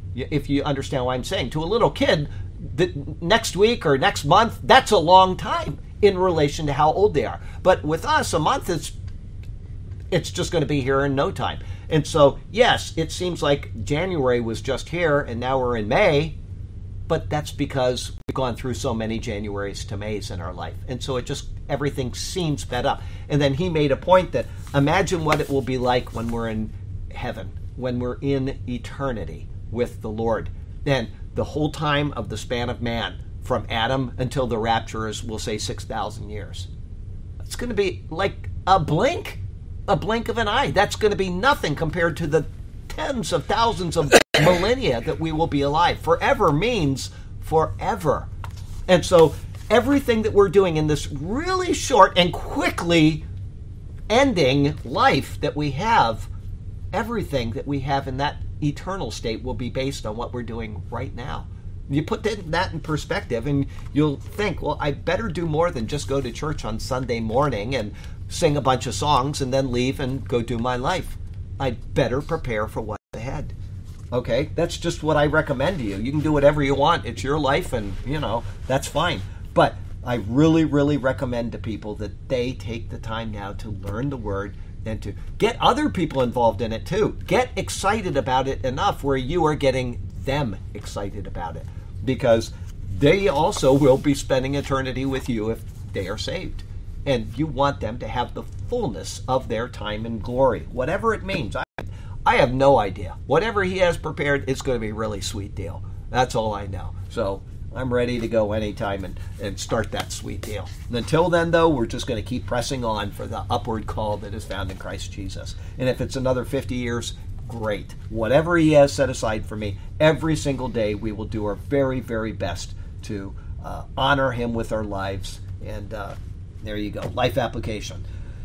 If you understand what I'm saying. To a little kid, the next week or next month, that's a long time in relation to how old they are. But with us, a month is it's just going to be here in no time. And so, yes, it seems like January was just here, and now we're in May, but that's because we've gone through so many Januaries to Mays in our life. And so it just, everything seems sped up. And then he made a point that imagine what it will be like when we're in heaven, when we're in eternity with the Lord. And the whole time of the span of man, from Adam until the rapture is, we'll say, six thousand years. It's going to be like a blink, a blink of an eye. That's going to be nothing compared to the tens of thousands of millennia that we will be alive. Forever means forever. And so everything that we're doing in this really short and quickly ending life that we have, everything that we have in that eternal state will be based on what we're doing right now. You put that in perspective and you'll think, well, I better do more than just go to church on Sunday morning and sing a bunch of songs and then leave and go do my life. I'd better prepare for what's ahead. Okay, that's just what I recommend to you. You can do whatever you want. It's your life and, you know, that's fine. But I really, really recommend to people that they take the time now to learn the Word and to get other people involved in it too. Get excited about it enough where you are getting them excited about it, because they also will be spending eternity with you if they are saved. And you want them to have the fullness of their time in glory, whatever it means. I, I have no idea. Whatever he has prepared, it's going to be a really sweet deal. That's all I know. So I'm ready to go anytime and, and start that sweet deal. And until then, though, we're just going to keep pressing on for the upward call that is found in Christ Jesus. And if it's another fifty years, great. Whatever he has set aside for me, every single day we will do our very, very best to uh, honor him with our lives. And uh, there you go. Life application.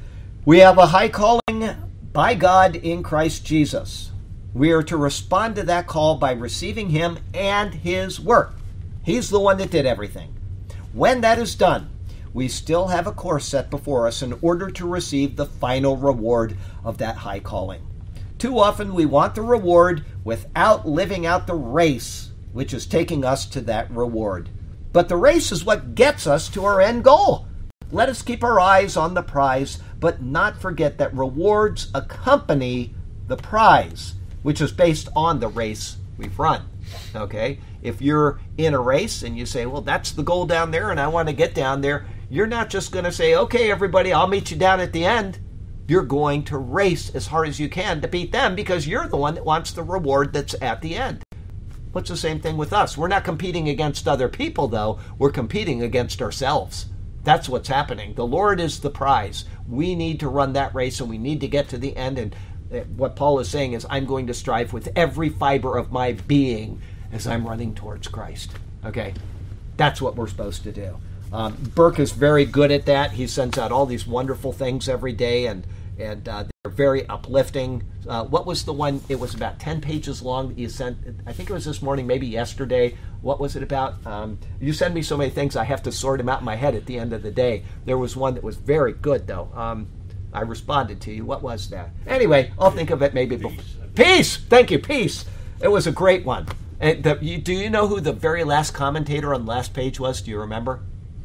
We have a high calling by God in Christ Jesus. We are to respond to that call by receiving him and his work. He's the one that did everything. When that is done, we still have a course set before us in order to receive the final reward of that high calling. Too often we want the reward without living out the race, which is taking us to that reward. But the race is what gets us to our end goal. Let us keep our eyes on the prize, but not forget that rewards accompany the prize, which is based on the race we've run. Okay? If you're in a race and you say, well, that's the goal down there and I want to get down there, you're not just going to say, okay, everybody, I'll meet you down at the end. You're going to race as hard as you can to beat them because you're the one that wants the reward that's at the end. What's the same thing with us? We're not competing against other people, though. We're competing against ourselves. That's what's happening. The Lord is the prize. We need to run that race, and we need to get to the end. And what Paul is saying is, I'm going to strive with every fiber of my being as I'm running towards Christ. Okay? That's what we're supposed to do. Um, Burke is very good at that. He sends out all these wonderful things every day, and and uh, they're very uplifting. Uh, what was the one? It was about ten pages long that you sent. I think it was this morning, maybe yesterday. What was it about? Um, you send me so many things, I have to sort them out in my head at the end of the day. There was one that was very good, though. Um, I responded to you. What was that? Anyway, I'll think of it maybe before. Peace! Thank you, Peace. It was a great one. And the, you, do you know who the very last commentator on the last page was? Do you remember?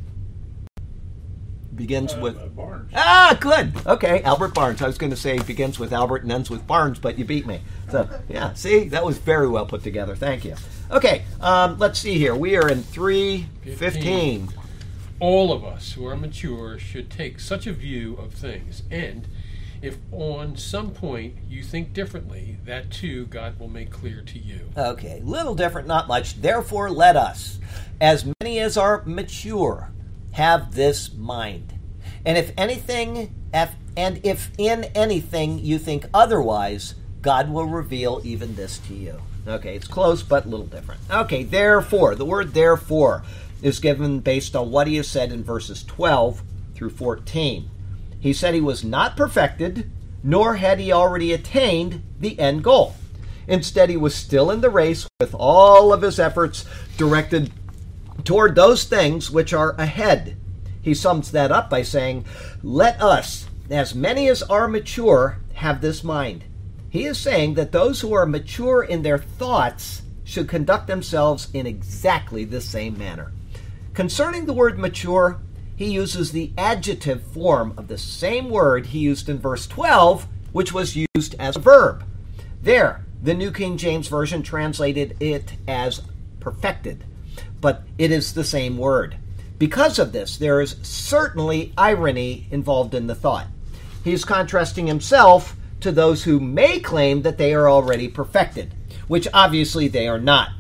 Begins uh, with uh, Barnes. Ah, good. Okay, Albert Barnes. I was going to say begins with Albert and ends with Barnes, but you beat me. So, yeah, see, that was very well put together. Thank you. Okay, um, let's see here. We are in three fifteen. All of us who are mature should take such a view of things, and if on some point you think differently, that too God will make clear to you. Okay, little different, not much. Therefore, let us, as many as are mature, have this mind. And if anything, if, and if in anything you think otherwise, God will reveal even this to you. Okay, it's close, but a little different. Okay, therefore, the word therefore is given based on what he has said in verses twelve through fourteen. He said he was not perfected, nor had he already attained the end goal. Instead, he was still in the race with all of his efforts directed toward those things which are ahead. He sums that up by saying, let us, as many as are mature, have this mind. He is saying that those who are mature in their thoughts should conduct themselves in exactly the same manner. Concerning the word mature, he uses the adjective form of the same word he used in verse twelve, which was used as a verb. There, the New King James Version translated it as perfected, but it is the same word. Because of this, there is certainly irony involved in the thought. He is contrasting himself to those who may claim that they are already perfected, which obviously they are not.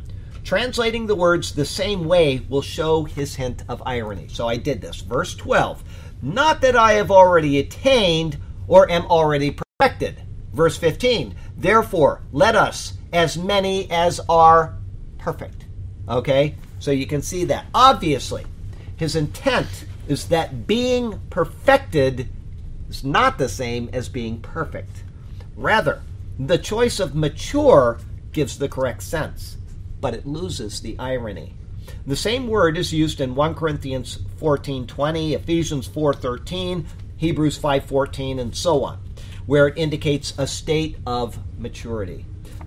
Translating the words the same way will show his hint of irony. So I did this. Verse twelve, not that I have already attained or am already perfected. Verse fifteen, therefore, let us, as many as are perfect. Okay? So you can see that. Obviously, his intent is that being perfected is not the same as being perfect. Rather, the choice of mature gives the correct sense, but it loses the irony. The same word is used in First Corinthians fourteen twenty, Ephesians four thirteen, Hebrews five fourteen, and so on, where it indicates a state of maturity.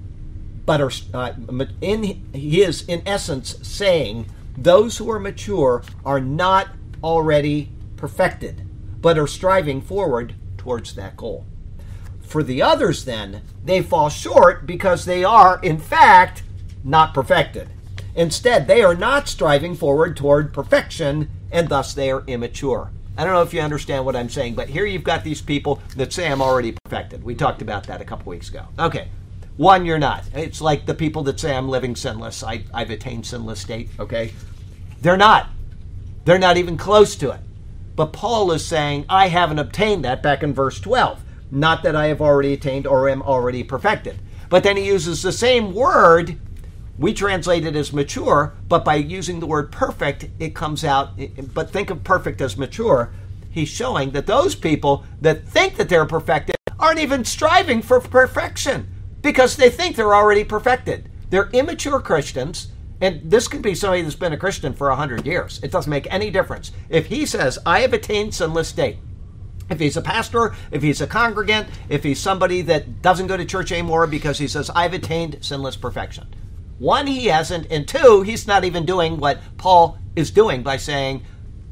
But uh, in, he is, in essence, saying those who are mature are not already perfected, but are striving forward towards that goal. For the others, then, they fall short because they are, in fact, not perfected. Instead, they are not striving forward toward perfection, and thus they are immature. I don't know if you understand what I'm saying, but here you've got these people that say I'm already perfected. We talked about that a couple weeks ago. Okay. One, you're not. It's like the people that say I'm living sinless. I, I've attained sinless state, okay? They're not. They're not even close to it. But Paul is saying, I haven't obtained that back in verse twelve. Not that I have already attained or am already perfected. But then he uses the same word. We translate it as mature, but by using the word perfect, it comes out. But think of perfect as mature. He's showing that those people that think that they're perfected aren't even striving for perfection because they think they're already perfected. They're immature Christians, and this could be somebody that's been a Christian for a hundred years. It doesn't make any difference. If he says, I have attained sinless state, if he's a pastor, if he's a congregant, if he's somebody that doesn't go to church anymore because he says, I've attained sinless perfection. One, he hasn't, and two, he's not even doing what Paul is doing by saying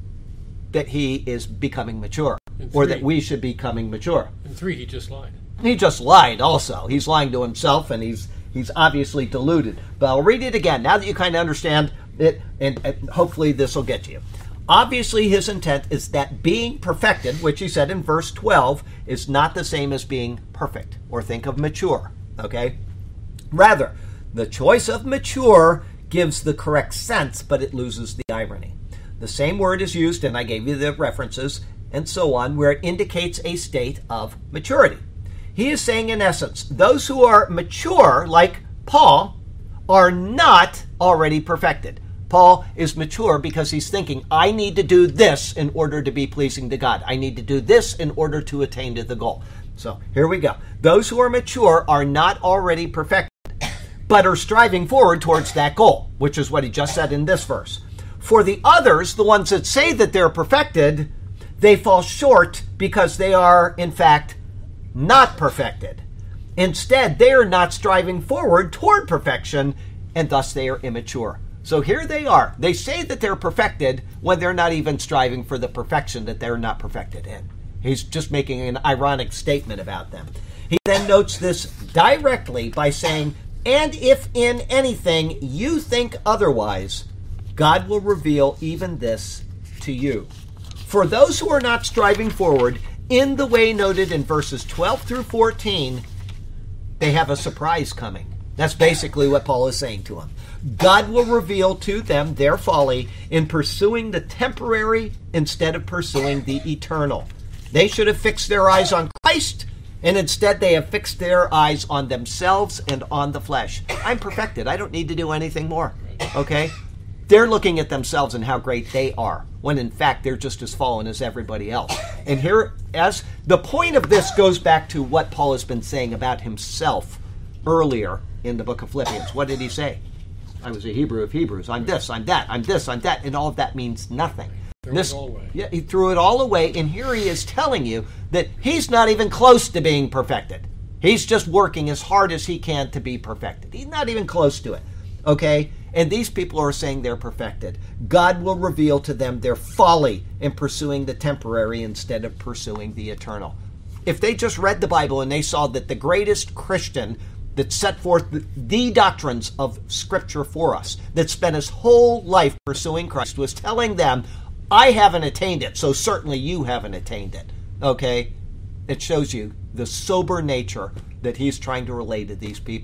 that he is becoming mature, or that we should be becoming mature. And three, he just lied. He just lied also. He's lying to himself, and he's he's obviously deluded. But I'll read it again, now that you kind of understand it, and, and hopefully this will get to you. Obviously, his intent is that being perfected, which he said in verse twelve, is not the same as being perfect, or think of mature, okay? Rather, the choice of mature gives the correct sense, but it loses the irony. The same word is used, and I gave you the references, and so on, where it indicates a state of maturity. He is saying, in essence, those who are mature, like Paul, are not already perfected. Paul is mature because he's thinking, I need to do this in order to be pleasing to God. I need to do this in order to attain to the goal. So here we go. Those who are mature are not already perfected, but are striving forward towards that goal, which is what he just said in this verse. For the others, the ones that say that they're perfected, they fall short because they are, in fact, not perfected. Instead, they are not striving forward toward perfection, and thus they are immature. So here they are. They say that they're perfected when they're not even striving for the perfection that they're not perfected in. He's just making an ironic statement about them. He then notes this directly by saying, and if in anything you think otherwise, God will reveal even this to you. For those who are not striving forward in the way noted in verses twelve through fourteen, they have a surprise coming. That's basically what Paul is saying to them. God will reveal to them their folly in pursuing the temporary instead of pursuing the eternal. They should have fixed their eyes on Christ, and instead they have fixed their eyes on themselves and on the flesh. I'm perfected. I don't need to do anything more. Okay? They're looking at themselves and how great they are, when in fact they're just as fallen as everybody else. And here, as the point of this goes back to what Paul has been saying about himself earlier in the book of Philippians. What did he say? I was a Hebrew of Hebrews. I'm this, I'm that, I'm this, I'm that, and all of that means nothing. Threw this, it all away. Yeah, he threw it all away, and here he is telling you that he's not even close to being perfected. He's just working as hard as he can to be perfected. He's not even close to it, okay? And these people are saying they're perfected. God will reveal to them their folly in pursuing the temporary instead of pursuing the eternal. If they just read the Bible and they saw that the greatest Christian that set forth the, the doctrines of Scripture for us, that spent his whole life pursuing Christ, was telling them, I haven't attained it, so certainly you haven't attained it. Okay? It shows you the sober nature that he's trying to relay to these people.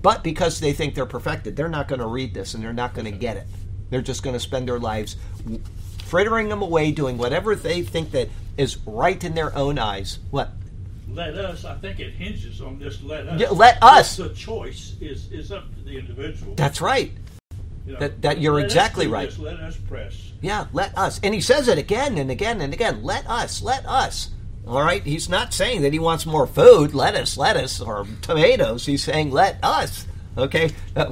But because they think they're perfected, they're not going to read this and they're not going to get it. They're just going to spend their lives frittering them away, doing whatever they think that is right in their own eyes. What? Let us, I think it hinges on this let us. Yeah, let us. The choice is, is up to the individual. That's right. You know, that, that you're let exactly us do right. This, let us press. Yeah, let us. And he says it again and again and again. Let us, let us. All right? He's not saying that he wants more food, lettuce, lettuce, or tomatoes. He's saying let us. Okay?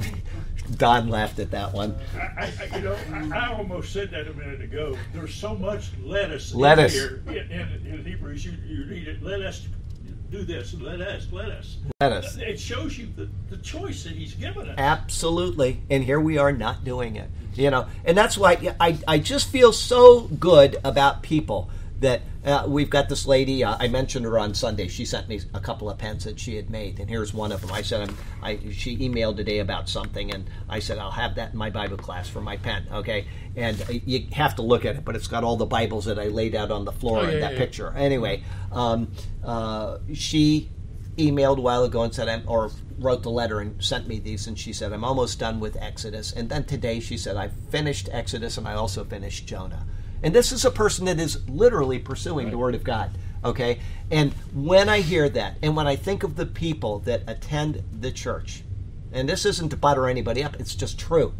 Don laughed at that one. I, I, you know, I, I almost said that a minute ago. There's so much lettuce, lettuce. in here. In, in, in Hebrews, you, you read it, let us do this, let us, let us. Let us. It shows you the, the choice that he's given us. Absolutely. And here we are not doing it. You know, and that's why I, I just feel so good about people that uh, we've got this lady, uh, I mentioned her on Sunday. She sent me a couple of pens that she had made, and here's one of them. I said, I'm, I, she emailed today about something, and I said, I'll have that in my Bible class for my pen, okay? And uh, you have to look at it, but it's got all the Bibles that I laid out on the floor oh, in yeah, that yeah. picture. Anyway, um, uh, she emailed a while ago and said, I'm, or wrote the letter and sent me these, and she said, I'm almost done with Exodus. And then today she said, I finished Exodus and I also finished Jonah. And this is a person that is literally pursuing right. the Word of God, okay? And when I hear that, and when I think of the people that attend the church, and this isn't to butter anybody up, it's just true,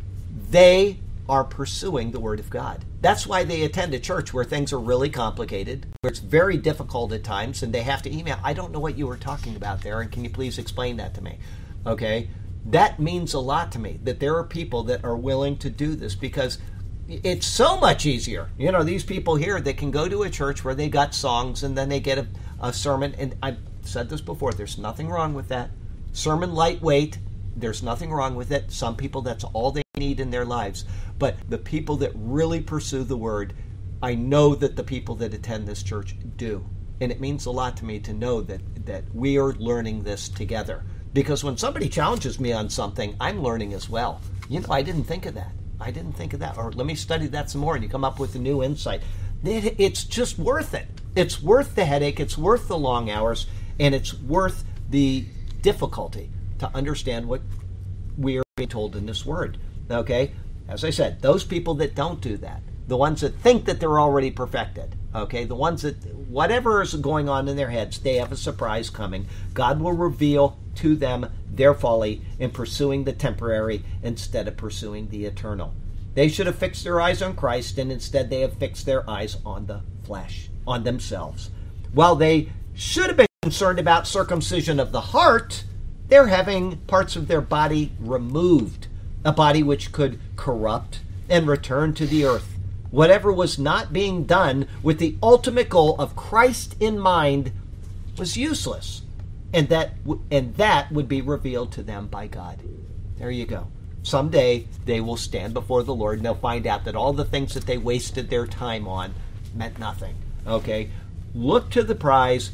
they are pursuing the Word of God. That's why they attend a church where things are really complicated, where it's very difficult at times, and they have to email, I don't know what you were talking about there, and can you please explain that to me, okay? That means a lot to me, that there are people that are willing to do this, because it's so much easier. You know, these people here that can go to a church where they got songs and then they get a, a sermon. And I've said this before, there's nothing wrong with that. Sermon lightweight, there's nothing wrong with it. Some people, that's all they need in their lives. But the people that really pursue the Word, I know that the people that attend this church do. And it means a lot to me to know that, that we are learning this together. Because when somebody challenges me on something, I'm learning as well. You know, I didn't think of that. I didn't think of that. Or let me study that some more, and you come up with a new insight. It, it's just worth it. It's worth the headache. It's worth the long hours, and it's worth the difficulty to understand what we are being told in this Word. Okay? As I said, those people that don't do that, the ones that think that they're already perfected, okay, the ones that, whatever is going on in their heads, they have a surprise coming. God will reveal to them their folly in pursuing the temporary instead of pursuing the eternal. They should have fixed their eyes on Christ, and instead they have fixed their eyes on the flesh, on themselves. While they should have been concerned about circumcision of the heart, they're having parts of their body removed, a body which could corrupt and return to the earth. Whatever was not being done with the ultimate goal of Christ in mind was useless. And that and that would be revealed to them by God. There you go. Someday they will stand before the Lord and they'll find out that all the things that they wasted their time on meant nothing. Okay? Look to the prize.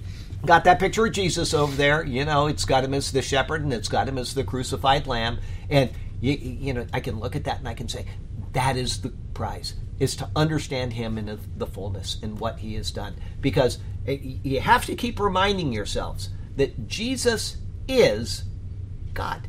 Got that picture of Jesus over there. You know, it's got him as the shepherd and it's got him as the crucified lamb. And, you, you know, I can look at that and I can say, that is the prize, is to understand him in the fullness and what he has done. Because you have to keep reminding yourselves that Jesus is God.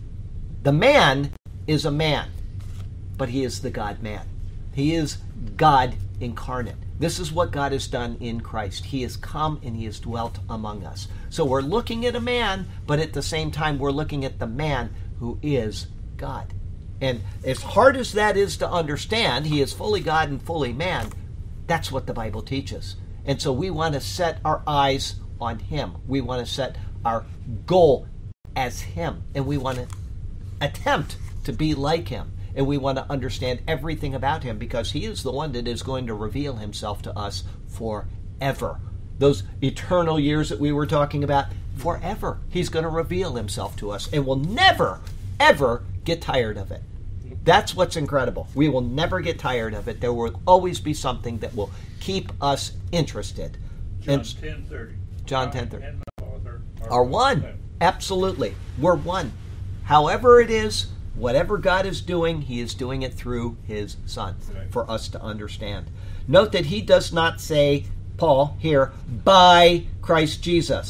The man is a man, but he is the God-man. He is God incarnate. This is what God has done in Christ. He has come and he has dwelt among us. So we're looking at a man, but at the same time we're looking at the man who is God. And as hard as that is to understand, he is fully God and fully man. That's what the Bible teaches. And so we want to set our eyes on him. We want to set our goal as him. And we want to attempt to be like him. And we want to understand everything about him because he is the one that is going to reveal himself to us forever. Those eternal years that we were talking about, forever. He's going to reveal himself to us. And we'll never, ever get tired of it. That's what's incredible. We will never get tired of it. There will always be something that will keep us interested. John ten thirty. John ten thirty. And the Father Are one. Absolutely. We're one. However it is, whatever God is doing, he is doing it through his Son Right. for us to understand. Note that he does not say, Paul, here, by Christ Jesus.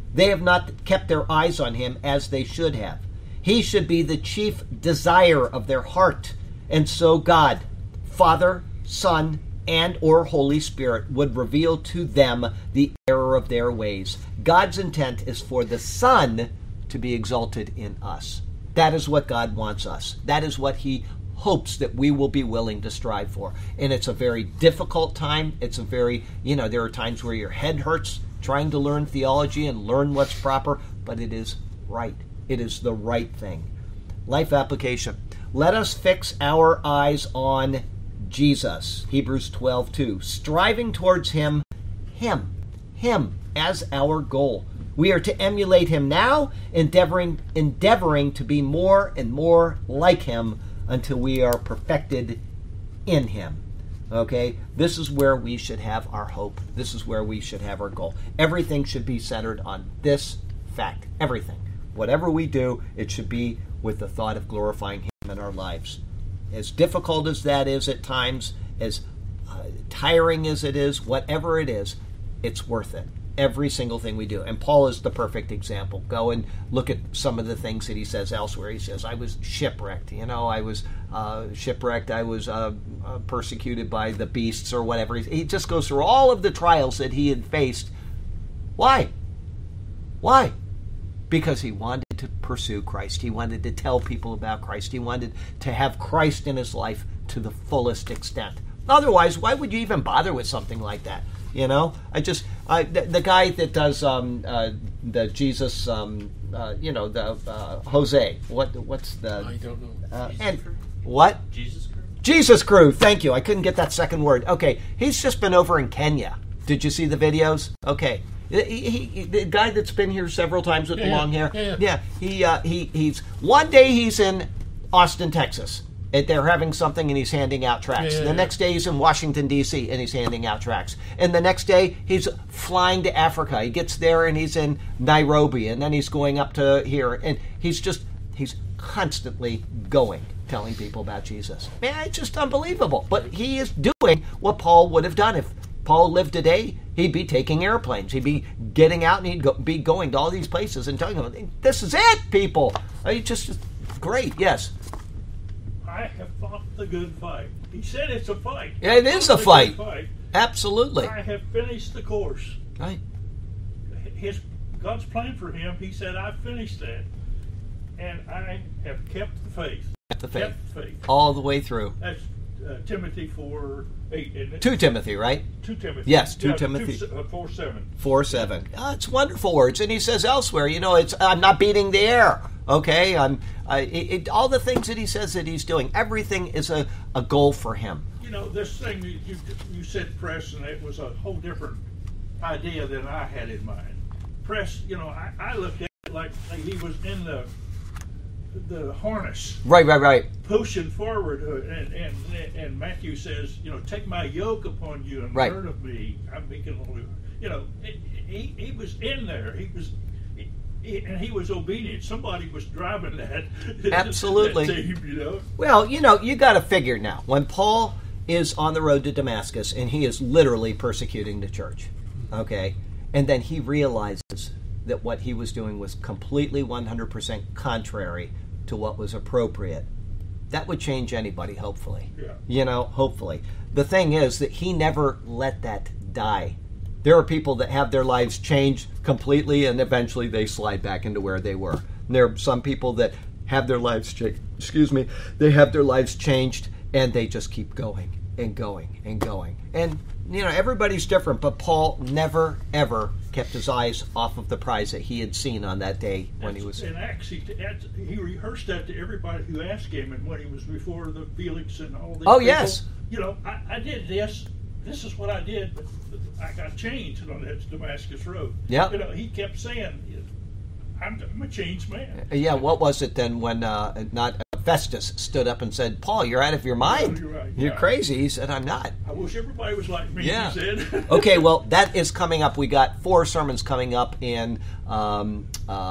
They have not kept their eyes on him as they should have. He should be the chief desire of their heart. And so God, Father, Son, and or Holy Spirit would reveal to them the error of their ways. God's intent is for the Son to be exalted in us. That is what God wants us. That is what he hopes that we will be willing to strive for. And it's a very difficult time. It's a very, you know, there are times where your head hurts trying to learn theology and learn what's proper, but it is right. It is the right thing. Life application. Let us fix our eyes on Jesus. Hebrews twelve two. Striving towards him, him, him as our goal. We are to emulate him now, endeavoring, endeavoring to be more and more like him until we are perfected in him. Okay? This is where we should have our hope. This is where we should have our goal. Everything should be centered on this fact. Everything. Whatever we do, it should be with the thought of glorifying him in our lives. As difficult as that is at times, as uh, tiring as it is, whatever it is, it's worth it. Every single thing we do. And Paul is the perfect example. Go and look at some of the things that he says elsewhere. He says, I was shipwrecked. You know, I was uh, shipwrecked. I was uh, uh, persecuted by the beasts or whatever. He, he just goes through all of the trials that he had faced. Why? Why? Because he wanted to pursue Christ. He wanted to tell people about Christ. He wanted to have Christ in his life to the fullest extent. Otherwise, why would you even bother with something like that? You know, I just, I, the, the guy that does um, uh, the Jesus, um, uh, you know, the uh, Jose, what, what's the? I don't know. Uh, Jesus and crew? what? Jesus crew? Jesus Crew. Thank you. I couldn't get that second word. Okay, he's just been over in Kenya. Did you see the videos? Okay, he, he, he, the guy that's been here several times with Yeah, the yeah. long hair. Yeah, yeah. he uh, he he's one day he's in Austin, Texas. And they're having something and he's handing out tracts. Yeah, yeah, the yeah. next day he's in Washington, D C and he's handing out tracts. And the next day he's flying to Africa. He gets there and he's in Nairobi and then he's going up to here. And he's just, he's constantly going, telling people about Jesus. Man, it's just unbelievable. But he is doing what Paul would have done. If Paul lived today, he'd be taking airplanes. He'd be getting out and he'd go, be going to all these places and telling them, this is it, people. It's just great, yes. I have fought the good fight. He said it's a fight. Yeah, it is Fought a the fight. good fight. Absolutely. I have finished the course. Right. His God's plan for him, he said, I've finished that. And I have kept the faith. The faith. Kept the faith. All the way through. That's uh, Timothy four eight, isn't it? To Timothy, right? Two Timothy. Yes, two Yeah, Timothy. Two, uh, four seven. four seven. Oh, it's wonderful words. And he says elsewhere, you know, it's I'm not beating the air. Okay? I'm I, it, it, all the things that he says that he's doing, everything is a, a goal for him. You know, this thing you, you, you said press, and it was a whole different idea than I had in mind. Press, you know, I, I looked at it like, like he was in the the harness, Right, right, right. pushing forward, uh, and, and and Matthew says, you know, take my yoke upon you and Right. learn of me. I'm making, you know, he he was in there. He was. He, and he was obedient. Somebody was driving that. Absolutely. that team, you know. Well, you know, you got to figure now. When Paul is on the road to Damascus and he is literally persecuting the church, okay, and then he realizes that what he was doing was completely one hundred percent contrary to what was appropriate. That would change anybody, hopefully. Yeah. You know, hopefully. The thing is that he never let that die. There are people that have their lives changed completely and eventually they slide back into where they were. And there are some people that have their lives changed, excuse me, they have their lives changed and they just keep going and going and going. And, you know, everybody's different, but Paul never, ever kept his eyes off of the prize that he had seen on that day when he was... In Acts, he, he rehearsed that to everybody who asked him, and when he was before the Felix and all these Oh, people, yes. You know, I, I did this, this is what I did, but I got changed on that Damascus Road. Yeah. You know, he kept saying, I'm, I'm a changed man. Yeah, what was it then when uh, not uh, Festus stood up and said, Paul, you're out of your mind. Yeah, you're right, You're yeah. crazy. He said, I'm not. I wish everybody was like me, Yeah. he said. Okay, well, that is coming up. We got four sermons coming up in um, uh,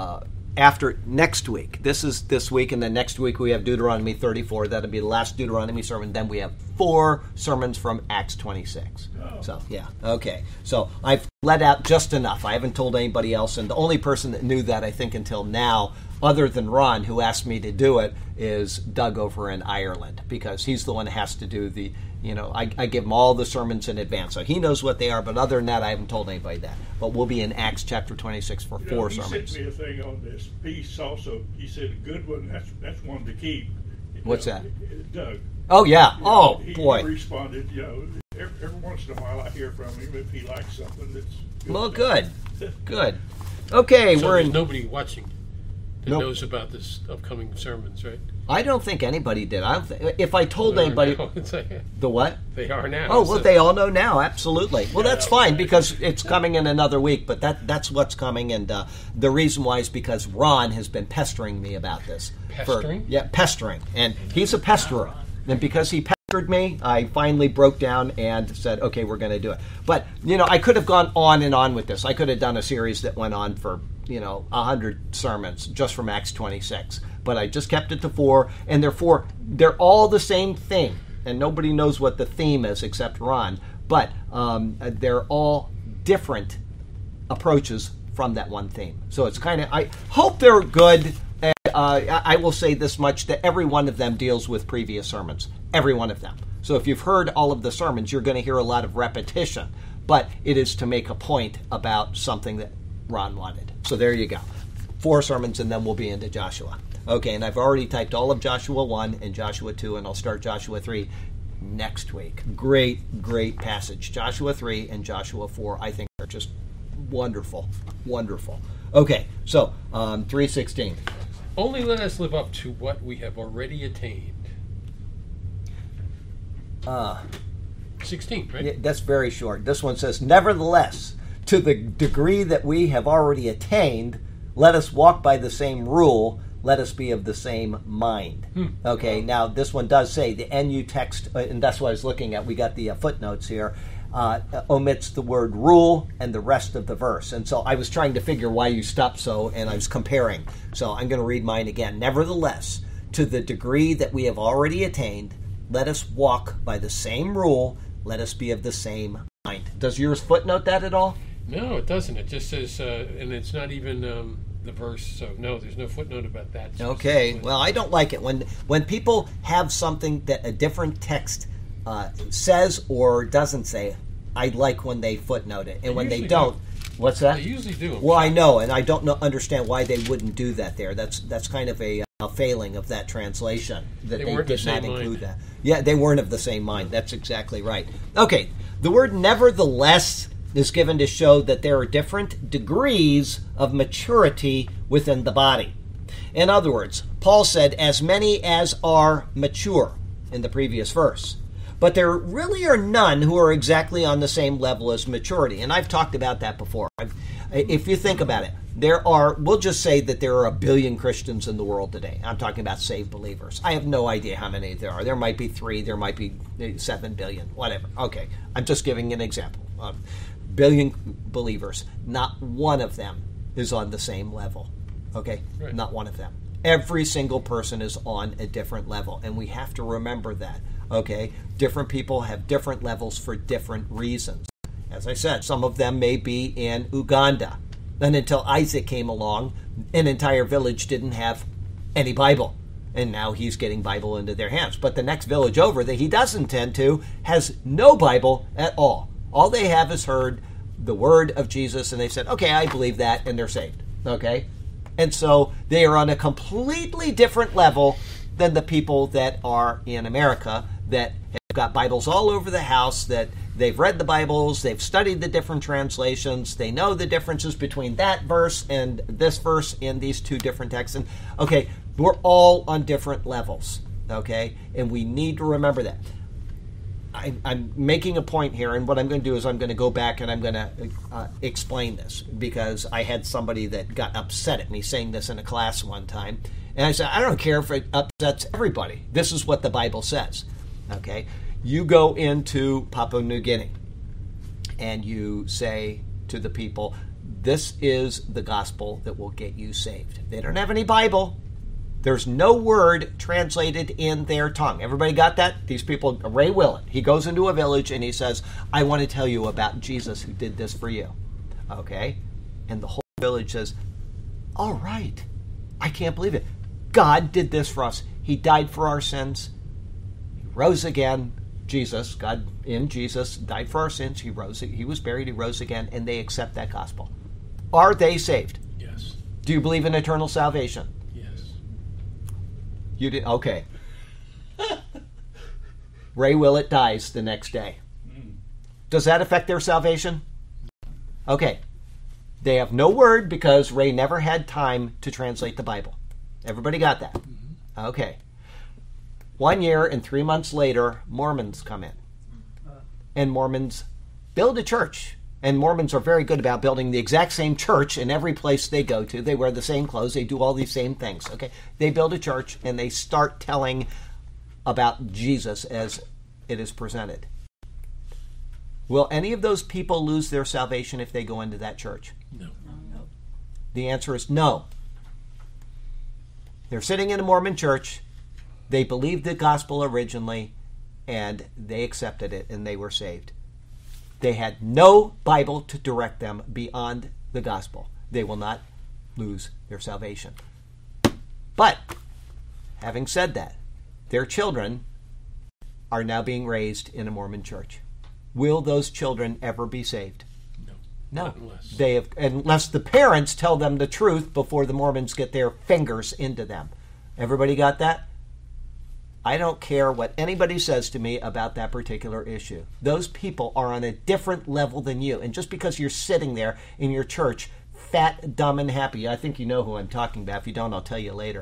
after next week. This is this week, and then next week we have Deuteronomy thirty-four. That'll be the last Deuteronomy sermon. Then we have four sermons from Acts twenty-six. Oh. So, yeah, okay. So I've let out just enough. I haven't told anybody else, and the only person that knew that, I think, until now, other than Ron, who asked me to do it, is Doug over in Ireland, because he's the one that has to do the, you know, I, I give him all the sermons in advance, so he knows what they are, but other than that, I haven't told anybody that. But we'll be in Acts chapter twenty-six for You know, four he sermons. sent me a thing on this piece also. He said, a good one, that's, that's one to keep. You What's know, that? Doug. Oh, yeah. You know, Oh, he, boy. He responded, you know, every, every once in a while I hear from him if he likes something that's good. Well, good. Good. Okay, So we're there's in... nobody watching that Nope. knows about this upcoming sermons, right? I don't think anybody did. I don't think, if I told They are anybody... now. It's like- The what? They are now. Oh, well, So- they all know now, absolutely. Well, Yeah, that's that was fine, nice. because it's coming in another week, but that that's what's coming, and uh, the reason why is because Ron has been pestering me about this. for- Pestering? yeah, pestering. And he's a pesterer. And because he pestered me, I finally broke down and said, okay, we're going to do it. But, you know, I could have gone on and on with this. I could have done a series that went on for, you know, one hundred sermons just from Acts twenty-six. But I just kept it to four, and they're four. They're all the same thing, and nobody knows what the theme is except Ron. But um, they're all different approaches from that one theme. So it's kind of, I hope they're good. And, uh, I I will say this much, that every one of them deals with previous sermons. Every one of them. So if you've heard all of the sermons, you're going to hear a lot of repetition. But it is to make a point about something that Ron wanted. So there you go. Four sermons, and then we'll be into Joshua. Okay, and I've already typed all of Joshua one and Joshua two, and I'll start Joshua three next week. Great, great passage. Joshua three and Joshua four, I think, are just wonderful, wonderful. Okay, so um, three sixteen. Only let us live up to what we have already attained. Uh, sixteen, right? yeah, that's very short. This one says, nevertheless, to the degree that we have already attained, let us walk by the same rule, let us be of the same mind. Hmm. Okay, now this one does say, the N U text, uh, and that's what I was looking at, we got the uh, footnotes here, uh, omits the word rule and the rest of the verse. And so I was trying to figure why you stopped so, and I was comparing. So I'm going to read mine again. Nevertheless, to the degree that we have already attained, let us walk by the same rule, let us be of the same mind. Does yours footnote that at all? No, it doesn't. It just says, uh, and it's not even um, the verse. So no, there's no footnote about that. Okay, specifically. well, I don't like it when when people have something that a different text uh, says or doesn't say. I like when they footnote it, and They when they usually don't, do. what's that? They usually do. Well, I know, and I don't know, understand why they wouldn't do that there. That's that's kind of a, a failing of that translation, that They they, weren't did the not same include mind. that. Yeah, they weren't of the same mind. That's exactly right. Okay, the word nevertheless is given to show that there are different degrees of maturity within the body. In other words, Paul said, as many as are mature in the previous verse. But there really are none who are exactly on the same level as maturity. And I've talked about that before. I've, if you think about it, there are, we'll just say that there are a billion Christians in the world today. I'm talking about saved believers. I have no idea how many there are. There might be three, there might be seven billion, whatever. Okay, I'm just giving an example. Um, billion believers, not one of them is on the same level. Okay? Right. Not one of them. Every single person is on a different level, and we have to remember that. Okay? Different people have different levels for different reasons. As I said, some of them may be in Uganda. And until Isaac came along, an entire village didn't have any Bible. And now he's getting Bible into their hands. But the next village over that he does intend to has no Bible at all. All they have is heard the word of Jesus, and they've said, okay, I believe that, and they're saved. Okay? And so they are on a completely different level than the people that are in America that have got Bibles all over the house, that they've read the Bibles, they've studied the different translations, they know the differences between that verse and this verse in these two different texts. And okay, we're all on different levels, okay? And we need to remember that. I, I'm making a point here, and what I'm going to do is I'm going to go back and I'm going to uh, explain this, because I had somebody that got upset at me saying this in a class one time. And I said, I don't care if it upsets everybody. This is what the Bible says. Okay? You go into Papua New Guinea and you say to the people, this is the gospel that will get you saved. They don't have any Bible. There's no word translated in their tongue. Everybody got that? These people, Ray Willett, he goes into a village and he says, I want to tell you about Jesus who did this for you. Okay? And the whole village says, all right. I can't believe it. God did this for us. He died for our sins. He rose again. Jesus, God in Jesus, died for our sins. He rose. He was buried. He rose again. And they accept that gospel. Are they saved? Yes. Do you believe in eternal salvation? Yes. You did. Okay. Ray Willett dies the next day. Does that affect their salvation? Okay. They have no word because Ray never had time to translate the Bible. Everybody got that? Mm-hmm. Okay. One year and three months later, Mormons come in. And Mormons build a church. And Mormons are very good about building the exact same church in every place they go to. They wear the same clothes. They do all these same things. Okay. They build a church and they start telling about Jesus as it is presented. Will any of those people lose their salvation if they go into that church? No. No. The answer is no. They're sitting in a Mormon church. They believed the gospel originally, and they accepted it, and they were saved. They had no Bible to direct them beyond the gospel. They will not lose their salvation. But, having said that, their children are now being raised in a Mormon church. Will those children ever be saved? No. No. Not unless. They have, unless the parents tell them the truth before the Mormons get their fingers into them. Everybody got that? I don't care what anybody says to me about that particular issue. Those people are on a different level than you. And just because you're sitting there in your church, fat, dumb, and happy, I think you know who I'm talking about. If you don't, I'll tell you later.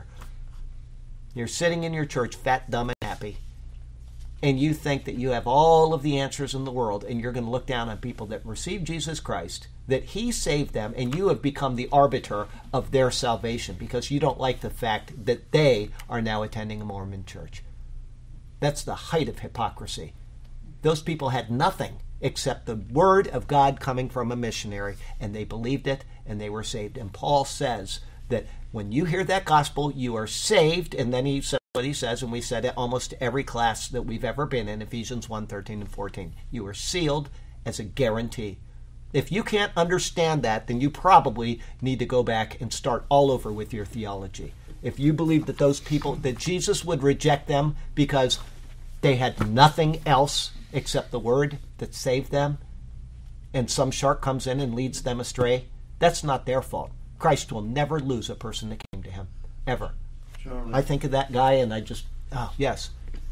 You're sitting in your church, fat, dumb, and happy, and you think that you have all of the answers in the world, and you're going to look down on people that receive Jesus Christ, that he saved them, and you have become the arbiter of their salvation because you don't like the fact that they are now attending a Mormon church. That's the height of hypocrisy. Those people had nothing except the word of God coming from a missionary, and they believed it, and they were saved. And Paul says that when you hear that gospel, you are saved, and then he says what he says, and we said it almost every class that we've ever been in, Ephesians one, thirteen, and fourteen. You are sealed as a guarantee. If you can't understand that, then you probably need to go back and start all over with your theology. If you believe that those people, that Jesus would reject them because they had nothing else except the word that saved them, and some shark comes in and leads them astray, that's not their fault. Christ will never lose a person that came to him, ever. Charlie, I think of that guy and I just, oh, yes.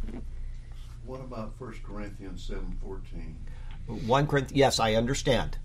what about First Corinthians seven fourteen? One Corinthians, yes, I understand.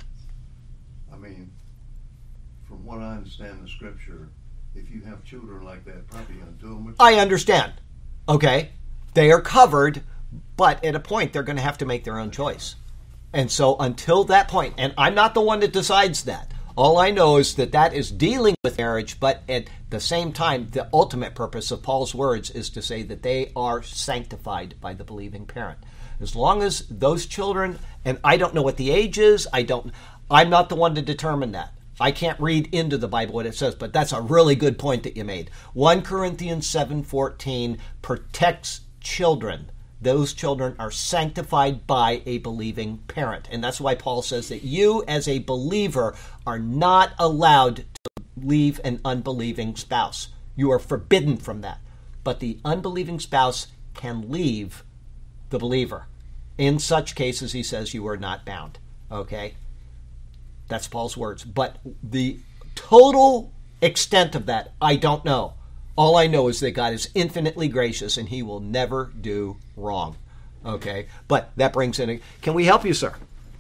I mean, from what I understand the scripture, if you have children like that, probably going to do them. I understand. Okay. They are covered, but at a point they're going to have to make their own choice. And so until that point, and I'm not the one that decides that. All I know is that that is dealing with marriage, but at the same time, the ultimate purpose of Paul's words is to say that they are sanctified by the believing parent. As long as those children, and I don't know what the age is, I don't, I'm not the one to determine that. I can't read into the Bible what it says, but that's a really good point that you made. First Corinthians seven fourteen protects children. Those children are sanctified by a believing parent. And that's why Paul says that you as a believer are not allowed to leave an unbelieving spouse. You are forbidden from that. But the unbelieving spouse can leave the believer. In such cases, he says, you are not bound. Okay? That's Paul's words. But the total extent of that, I don't know. All I know is that God is infinitely gracious and he will never do wrong. Okay? But that brings in a... Can we help you, sir?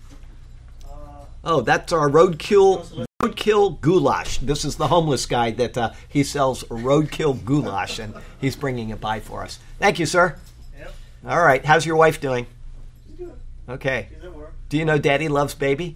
Uh, oh, that's our roadkill roadkill goulash. This is the homeless guy that uh, he sells roadkill goulash, and he's bringing it by for us. Thank you, sir. Yep. All right. How's your wife doing? She's good. Okay. She's at work. Do you know Daddy loves baby?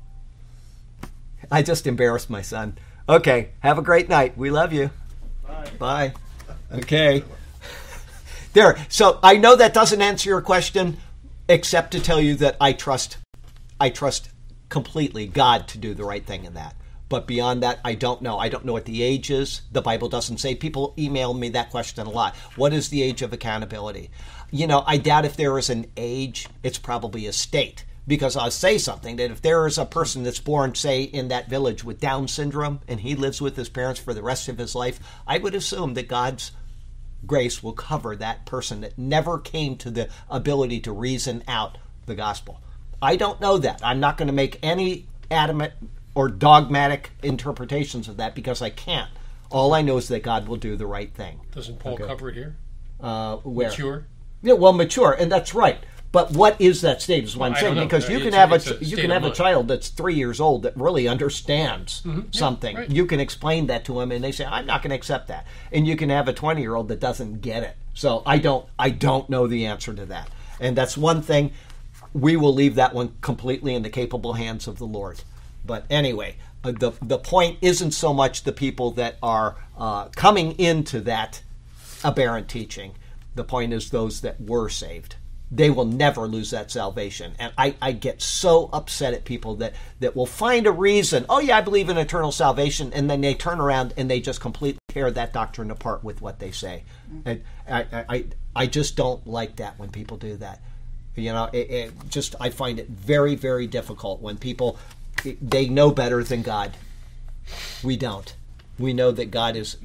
I just embarrassed my son. Okay. Have a great night. We love you. Bye. Bye. Okay. There. So I know that doesn't answer your question, except to tell you that I trust, I trust completely God to do the right thing in that. But beyond that, I don't know. I don't know what the age is. The Bible doesn't say. People email me that question a lot. What is the age of accountability? You know, I doubt if there is an age, it's probably a state. Because I'll say something, that if there is a person that's born, say, in that village with Down syndrome, and he lives with his parents for the rest of his life, I would assume that God's grace will cover that person that never came to the ability to reason out the gospel. I don't know that. I'm not going to make any adamant or dogmatic interpretations of that because I can't. All I know is that God will do the right thing. Doesn't Paul Okay. cover it here? Uh, where? Mature? Yeah, well, mature, and that's right. But what is that state is what Well, I'm I saying, don't know. because you Uh, can it's a- have a, it's a you state can of have a mind. child that's three years old that really understands Mhm. Yeah, something. right. You can explain that to him, and they say, "I'm not going to accept that." And you can have a twenty-year-old that doesn't get it. So I don't, I don't know the answer to that, and that's one thing. We will leave that one completely in the capable hands of the Lord. But anyway, uh, the the point isn't so much the people that are uh, coming into that aberrant teaching. The point is those that were saved. They will never lose that salvation. And I, I get so upset at people that, that will find a reason, oh yeah, I believe in eternal salvation, and then they turn around and they just completely tear that doctrine apart with what they say. And I, I, I, I just don't like that when people do that. You know, it, it just, I find it very, very difficult when people, they know better than God. We don't. We know that God is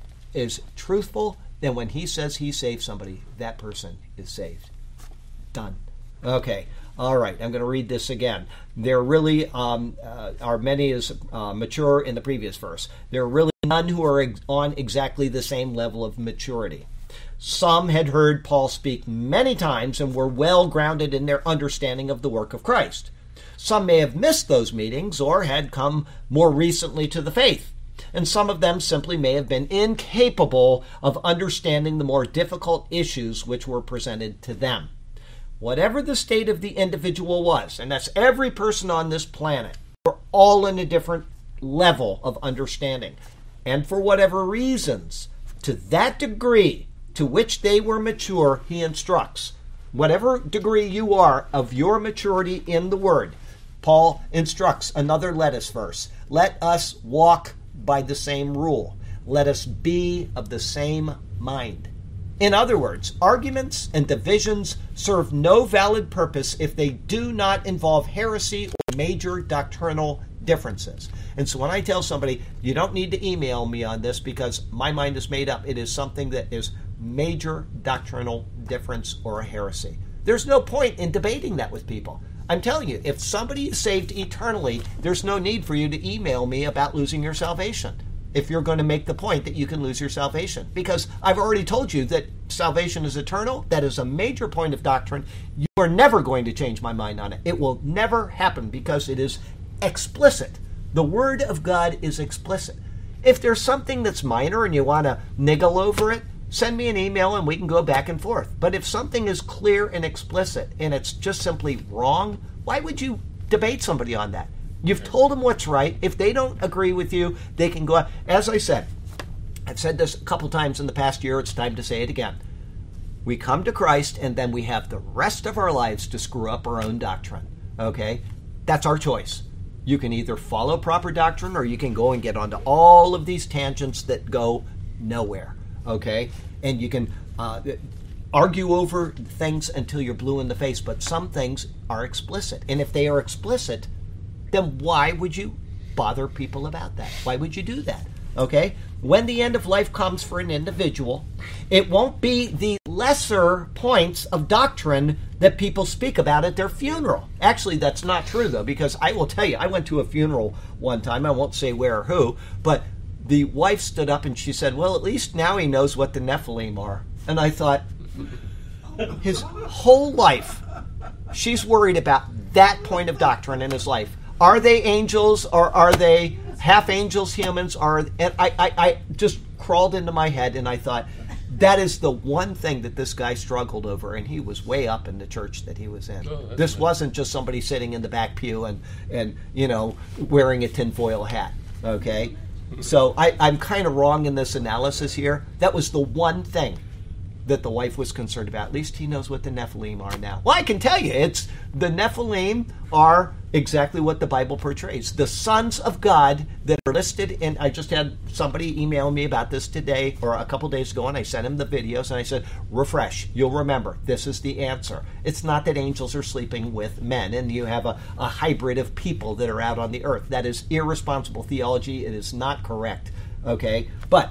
is truthful, then when he says he saved somebody, that person is saved. Done. Okay. All right. I'm going to read this again. There really um, uh, are many as uh, mature in the previous verse. There are really none who are ex- on exactly the same level of maturity. Some had heard Paul speak many times and were well grounded in their understanding of the work of Christ. Some may have missed those meetings or had come more recently to the faith. And some of them simply may have been incapable of understanding the more difficult issues which were presented to them. Whatever the state of the individual was, and that's every person on this planet, we're all in a different level of understanding. And for whatever reasons, to that degree to which they were mature, he instructs. Whatever degree you are of your maturity in the Word, Paul instructs another let us verse. Let us walk by the same rule. Let us be of the same mind. In other words, arguments and divisions serve no valid purpose if they do not involve heresy or major doctrinal differences. And so when I tell somebody, you don't need to email me on this because my mind is made up, it is something that is major doctrinal difference or a heresy. There's no point in debating that with people. I'm telling you, if somebody is saved eternally, there's no need for you to email me about losing your salvation if you're going to make the point that you can lose your salvation. Because I've already told you that salvation is eternal. That is a major point of doctrine. You are never going to change my mind on it. It will never happen because it is explicit. The Word of God is explicit. If there's something that's minor and you want to niggle over it, send me an email and we can go back and forth. But if something is clear and explicit and it's just simply wrong, why would you debate somebody on that? You've told them what's right. If they don't agree with you, they can go out. As I said, I've said this a couple times in the past year. It's time to say it again. We come to Christ and then we have the rest of our lives to screw up our own doctrine. Okay? That's our choice. You can either follow proper doctrine or you can go and get onto all of these tangents that go nowhere. Okay? And you can uh, argue over things until you're blue in the face, but some things are explicit. And if they are explicit, then why would you bother people about that? Why would you do that? Okay? When the end of life comes for an individual, it won't be the lesser points of doctrine that people speak about at their funeral. Actually, that's not true, though, because I will tell you, I went to a funeral one time. I won't say where or who, but the wife stood up and she said, well, at least now he knows what the Nephilim are. And I thought, his whole life, she's worried about that point of doctrine in his life. Are they angels or are they half angels, humans? Are and I, I, I just crawled into my head and I thought, that is the one thing that this guy struggled over, and he was way up in the church that he was in. Oh, that's this nice. wasn't just somebody sitting in the back pew and, and you know, wearing a tinfoil hat, okay? So I, I'm kind of wrong in this analysis here. That was the one thing that the wife was concerned about. At least he knows what the Nephilim are now. Well, I can tell you, it's the Nephilim are exactly what the Bible portrays. The sons of God that are listed in, I just had somebody email me about this today or a couple days ago, and I sent him the videos, and I said, refresh, you'll remember, this is the answer. It's not that angels are sleeping with men, and you have a, a hybrid of people that are out on the earth. That is irresponsible theology. It is not correct, okay? But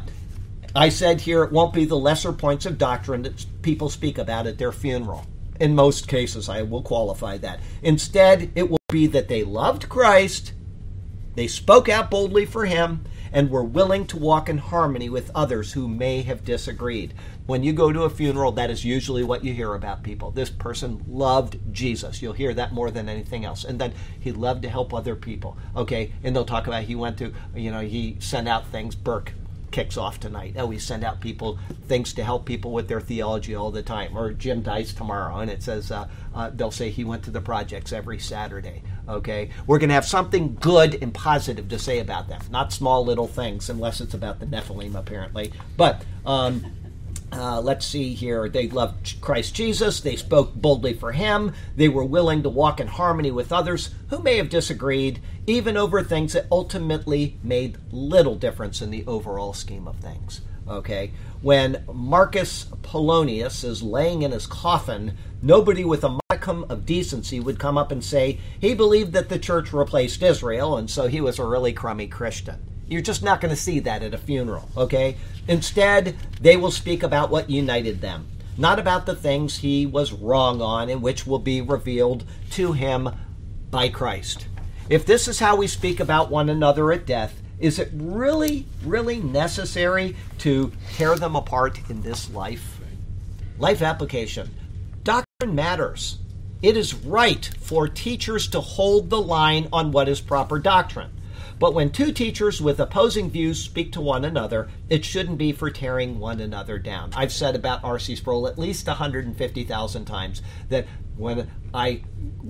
I said here it won't be the lesser points of doctrine that people speak about at their funeral. In most cases, I will qualify that. Instead, it will be that they loved Christ, they spoke out boldly for him, and were willing to walk in harmony with others who may have disagreed. When you go to a funeral, that is usually what you hear about people. This person loved Jesus. You'll hear that more than anything else. And then he loved to help other people. Okay, and they'll talk about he went to, you know, he sent out things, Burke kicks off tonight. Oh, we send out people things to help people with their theology all the time. Or Jim Dice tomorrow, and it says uh, uh, they'll say he went to the projects every Saturday. Okay, we're going to have something good and positive to say about them, not small little things, unless it's about the Nephilim, apparently. But um, uh, let's see here. They loved Christ Jesus. They spoke boldly for him. They were willing to walk in harmony with others who may have disagreed, even over things that ultimately made little difference in the overall scheme of things. Okay, when Marcus Polonius is laying in his coffin, nobody with a modicum of decency would come up and say he believed that the church replaced Israel, and so he was a really crummy Christian. You're just not going to see that at a funeral, okay? Instead, they will speak about what united them, not about the things he was wrong on, and which will be revealed to him by Christ. If this is how we speak about one another at death, is it really, really necessary to tear them apart in this life? Life application. Doctrine matters. It is right for teachers to hold the line on what is proper doctrine. But when two teachers with opposing views speak to one another, it shouldn't be for tearing one another down. I've said about R C Sproul at least one hundred fifty thousand times that when I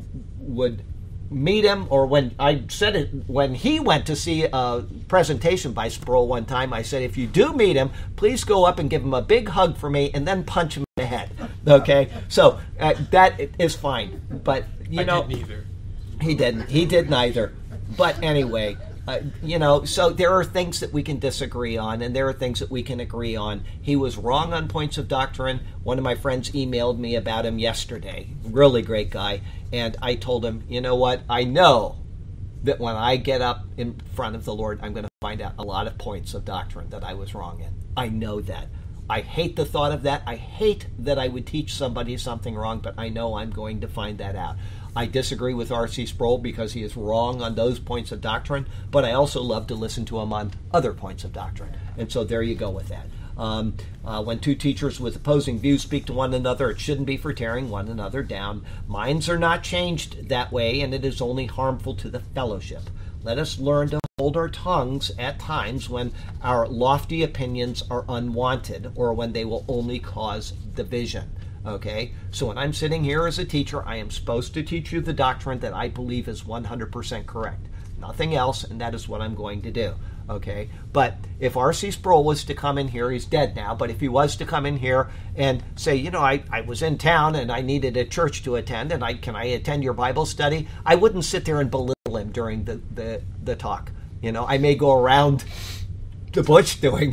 would meet him, or when I said it, when he went to see a presentation by Sproul one time, I said, if you do meet him, please go up and give him a big hug for me and then punch him in the head. Okay? So uh, that is fine. But, you I know. did neither. He didn't. He did neither. But anyway, uh, you know, so there are things that we can disagree on, and there are things that we can agree on. He was wrong on points of doctrine. One of my friends emailed me about him yesterday. Really great guy. And I told him, you know what? I know that when I get up in front of the Lord, I'm going to find out a lot of points of doctrine that I was wrong in. I know that. I hate the thought of that. I hate that I would teach somebody something wrong, but I know I'm going to find that out. I disagree with R C Sproul because he is wrong on those points of doctrine, but I also love to listen to him on other points of doctrine. And so there you go with that. Um, uh, when two teachers with opposing views speak to one another, it shouldn't be for tearing one another down. Minds are not changed that way, and it is only harmful to the fellowship. Let us learn to hold our tongues at times when our lofty opinions are unwanted or when they will only cause division. Okay? So when I'm sitting here as a teacher, I am supposed to teach you the doctrine that I believe is one hundred percent correct. Nothing else, and that is what I'm going to do. Okay, but if R C Sproul was to come in here, he's dead now, but if he was to come in here and say, you know, I, I was in town and I needed a church to attend, and I can I attend your Bible study? I wouldn't sit there and belittle him during the, the, the talk. You know, I may go around the bush doing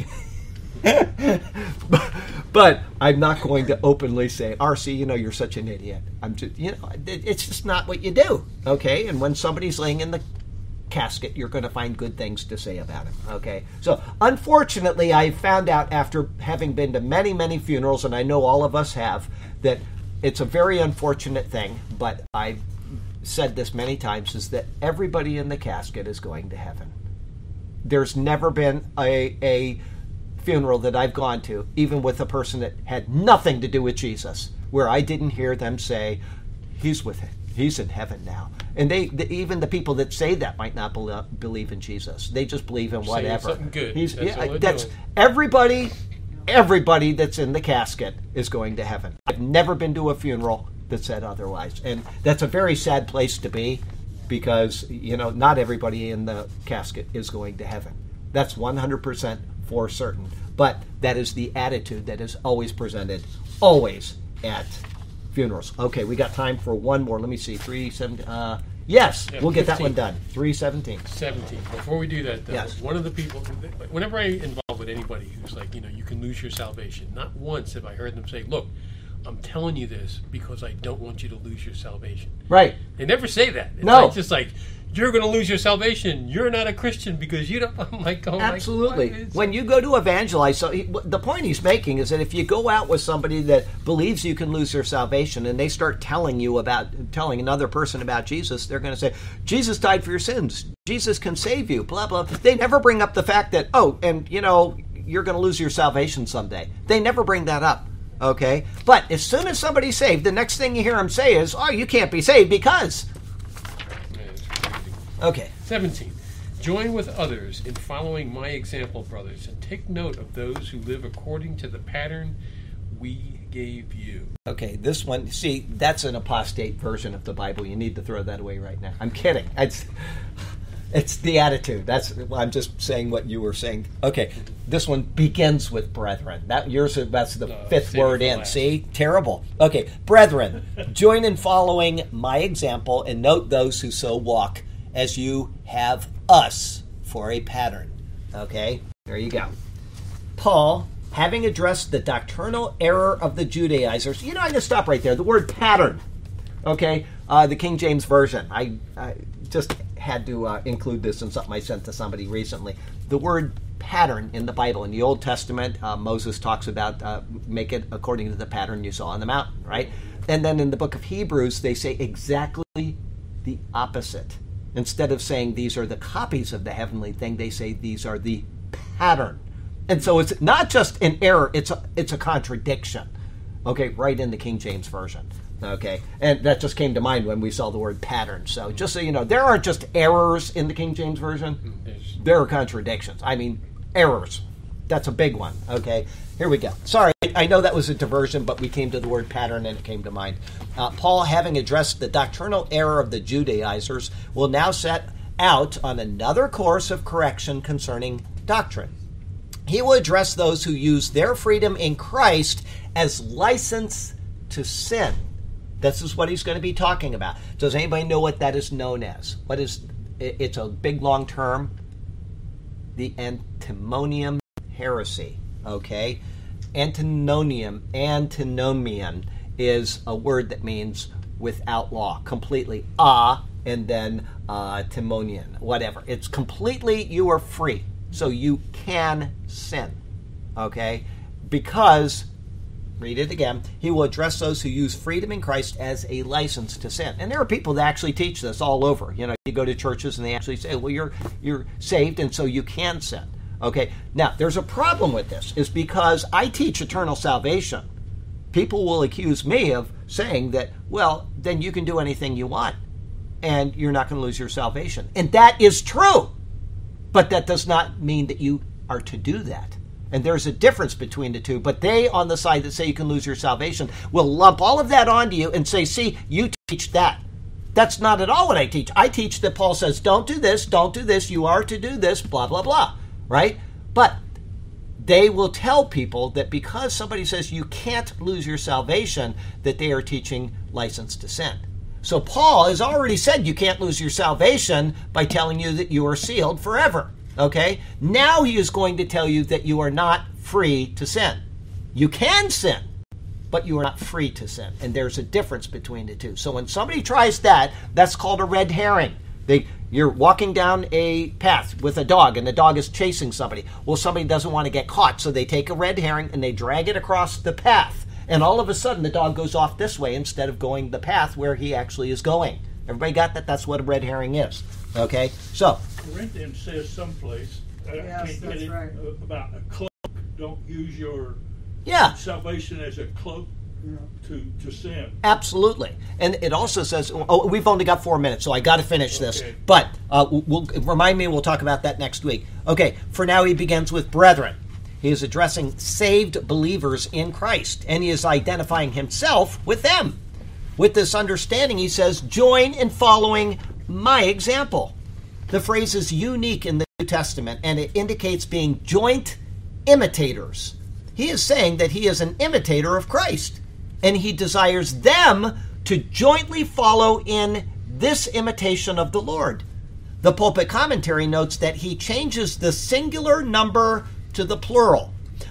but, but I'm not going to openly say, R C, you know, you're such an idiot. I'm just, you know, it, it's just not what you do. Okay, and when somebody's laying in the casket, you're going to find good things to say about him. Okay, so unfortunately, I found out after having been to many, many funerals, and I know all of us have, that it's a very unfortunate thing, but I've said this many times, is that everybody in the casket is going to heaven. There's never been a, a funeral that I've gone to, even with a person that had nothing to do with Jesus, where I didn't hear them say, he's with it. He's in heaven now. And they, the, even the people that say that might not be, believe in Jesus. They just believe in whatever. Saying something good. He's, that's yeah, all that's doing. everybody. Everybody that's in the casket is going to heaven. I've never been to a funeral that said otherwise, and that's a very sad place to be, because you know not everybody in the casket is going to heaven. That's one hundred percent for certain. But that is the attitude that is always presented, always at funerals. Okay, we got time for one more. Let me see, three, seven, uh, yes, Yeah, we'll get that fifteen. one done. three seventeen. seventeen. Before we do that, though, Yes. one of the people, whenever I involve with anybody who's like, you know, you can lose your salvation, not once have I heard them say, look, I'm telling you this because I don't want you to lose your salvation. Right. They never say that. It's No. like, just like, you're going to lose your salvation. You're not a Christian because you don't. I'm like, oh Absolutely. My, when you go to evangelize, so he, the point he's making is that if you go out with somebody that believes you can lose their salvation, and they start telling you about telling another person about Jesus, they're going to say, Jesus died for your sins. Jesus can save you. Blah blah. They never bring up the fact that, oh, and you know, you're going to lose your salvation someday. They never bring that up. Okay, but as soon as somebody's saved, the next thing you hear them say is, oh, you can't be saved because. Yeah, it's crazy. Okay. seventeen. Join with others in following my example, brothers, and take note of those who live according to the pattern we gave you. Okay, this one, see, that's an apostate version of the Bible. You need to throw that away right now. I'm kidding. It's, it's the attitude. That's I'm just saying what you were saying. Okay, this one begins with brethren. That yours, that's the No, fifth save it word for in. last. See, terrible. Okay, brethren, join in following my example and note those who so walk as you have us for a pattern. Okay, there you go. Paul, having addressed the doctrinal error of the Judaizers, you know, I'm going to stop right there. The word pattern, okay, uh, the King James Version. I, I just had to uh, include this in something I sent to somebody recently. The word pattern in the Bible, in the Old Testament, uh, Moses talks about uh, make it according to the pattern you saw on the mountain, right? And then in the book of Hebrews, they say exactly the opposite. Instead of saying these are the copies of the heavenly thing, they say these are the pattern. And so it's not just an error, it's a, it's a contradiction. Okay, right in the King James Version. Okay, and that just came to mind when we saw the word pattern. So just so you know, there aren't just errors in the King James Version. There's- There are contradictions. I mean, errors. That's a big one. Okay, here we go. Sorry, I know that was a diversion, but we came to the word pattern and it came to mind. Uh, Paul, having addressed the doctrinal error of the Judaizers, will now set out on another course of correction concerning doctrine. He will address those who use their freedom in Christ as license to sin. This is what he's going to be talking about. Does anybody know what that is known as? What is? It's a big long term. The antinomian heresy. Okay, antinomian, antinomian is a word that means without law, completely. Ah, and then uh, timonian, whatever. It's completely. You are free, so you can sin. Okay, because. Read it again. He will address those who use freedom in Christ as a license to sin. And there are people that actually teach this all over. You know, you go to churches and they actually say, well, you're you're saved and so you can sin. Okay. Now, there's a problem with this, is because I teach eternal salvation. People will accuse me of saying that, well, then you can do anything you want and you're not going to lose your salvation. And that is true. But that does not mean that you are to do that. And there's a difference between the two. But they, on the side that say you can lose your salvation, will lump all of that onto you and say, see, you teach that. That's not at all what I teach. I teach that Paul says, don't do this, don't do this, you are to do this, blah, blah, blah. Right? But they will tell people that because somebody says you can't lose your salvation, that they are teaching license to sin. So Paul has already said you can't lose your salvation by telling you that you are sealed forever. Okay? Now he is going to tell you that you are not free to sin. You can sin, but you are not free to sin. And there's a difference between the two. So when somebody tries that, that's called a red herring. They, you're walking down a path with a dog, and the dog is chasing somebody. Well, somebody doesn't want to get caught, so they take a red herring and they drag it across the path. And all of a sudden, the dog goes off this way instead of going the path where he actually is going. Everybody got that? That's what a red herring is. Okay? So, Corinthians says someplace, I Yes, can't get that's it, right. uh, about a cloak. Don't use your yeah. salvation as a cloak Yeah. to, to sin. Absolutely. And it also says, oh, we've only got four minutes, so I got to finish this. Okay. But uh, we'll, remind me, we'll talk about that next week. Okay, for now he begins with brethren. He is addressing saved believers in Christ, and he is identifying himself with them. With this understanding, he says, join in following my example. The phrase is unique in the New Testament, and it indicates being joint imitators. He is saying that he is an imitator of Christ, and he desires them to jointly follow in this imitation of the Lord. The pulpit commentary notes that he changes the singular number to the plural,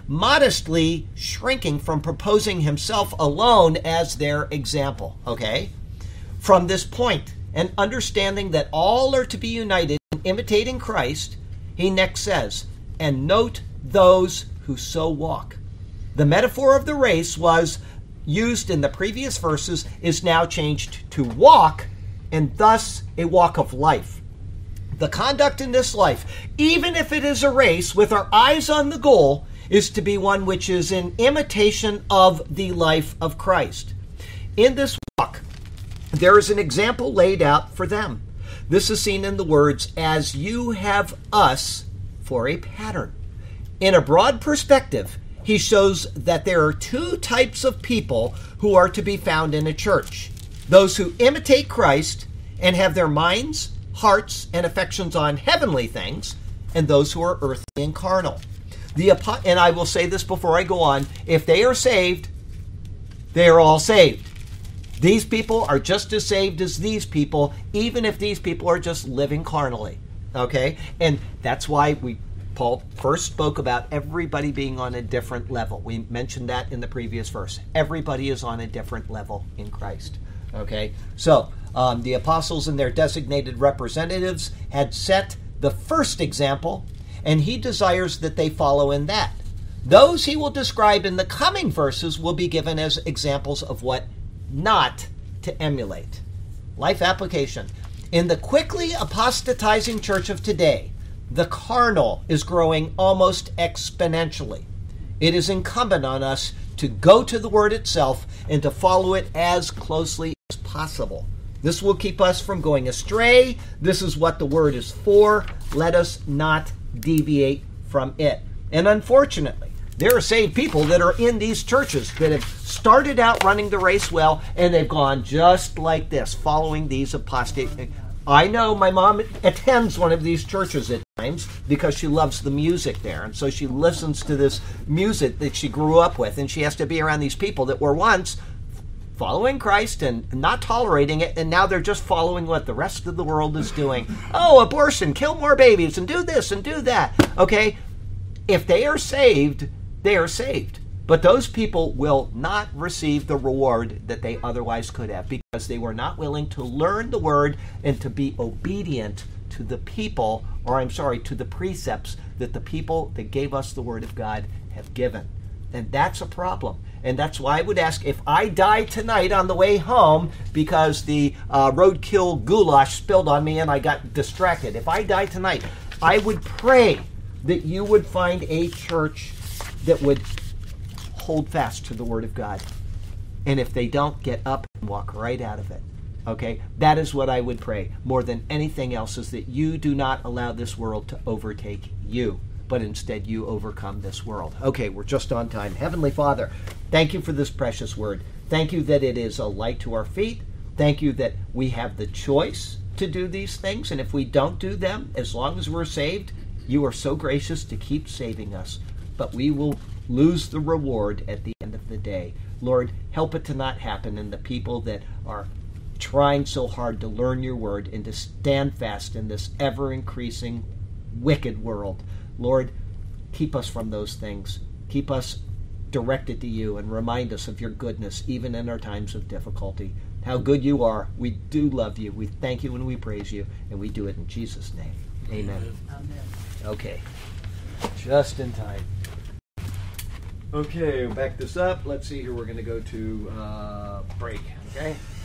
modestly shrinking from proposing himself alone as their example. Okay? From this point, and understanding that all are to be united in imitating Christ, he next says, and note those who so walk. The metaphor of the race was used in the previous verses is now changed to walk, and thus a walk of life. The conduct in this life, even if it is a race with our eyes on the goal, is to be one which is in imitation of the life of Christ. In this walk, there is an example laid out for them. This is seen in the words, as you have us for a pattern. In a broad perspective, he shows that there are two types of people who are to be found in a church. Those who imitate Christ and have their minds, hearts, and affections on heavenly things, and those who are earthly and carnal. The and I will say this before I go on, if they are saved, they are all saved. These people are just as saved as these people, even if these people are just living carnally. Okay? And that's why we Paul first spoke about everybody being on a different level. We mentioned that in the previous verse. Everybody is on a different level in Christ. Okay? So, um, the apostles and their designated representatives had set the first example, and he desires that they follow in that. Those he will describe in the coming verses will be given as examples of what not to emulate. Life application. In the quickly apostatizing church of today, the carnal is growing almost exponentially. It is incumbent on us to go to the Word itself and to follow it as closely as possible. This will keep us from going astray. This is what the Word is for. Let us not deviate from it. And unfortunately, there are saved people that are in these churches that have started out running the race well, and they've gone just like this, following these apostate. I know my mom attends one of these churches at times because she loves the music there, and so she listens to this music that she grew up with, and she has to be around these people that were once following Christ and not tolerating it, and now they're just following what the rest of the world is doing. Oh, abortion, kill more babies, and do this and do that. Okay? If they are saved, they are saved. But those people will not receive the reward that they otherwise could have because they were not willing to learn the Word and to be obedient to the people, or I'm sorry, to the precepts that the people that gave us the Word of God have given. And that's a problem. And that's why I would ask, if I die tonight on the way home because the uh, roadkill goulash spilled on me and I got distracted, if I die tonight, I would pray that you would find a church that would hold fast to the Word of God. And if they don't, get up and walk right out of it. Okay? That is what I would pray. More than anything else is that you do not allow this world to overtake you, but instead you overcome this world. Okay, we're just on time. Heavenly Father, thank you for this precious word. Thank you that it is a light to our feet. Thank you that we have the choice to do these things. And if we don't do them, as long as we're saved, you are so gracious to keep saving us. But we will lose the reward at the end of the day. Lord, help it to not happen, and the people that are trying so hard to learn your word and to stand fast in this ever-increasing wicked world. Lord, keep us from those things. Keep us directed to you and remind us of your goodness, even in our times of difficulty. How good you are. We do love you. We thank you and we praise you, and we do it in Jesus' name. Amen. Amen. Okay. Just in time. Okay, we'll back this up. Let's see here. We're going to go to uh, break. Okay.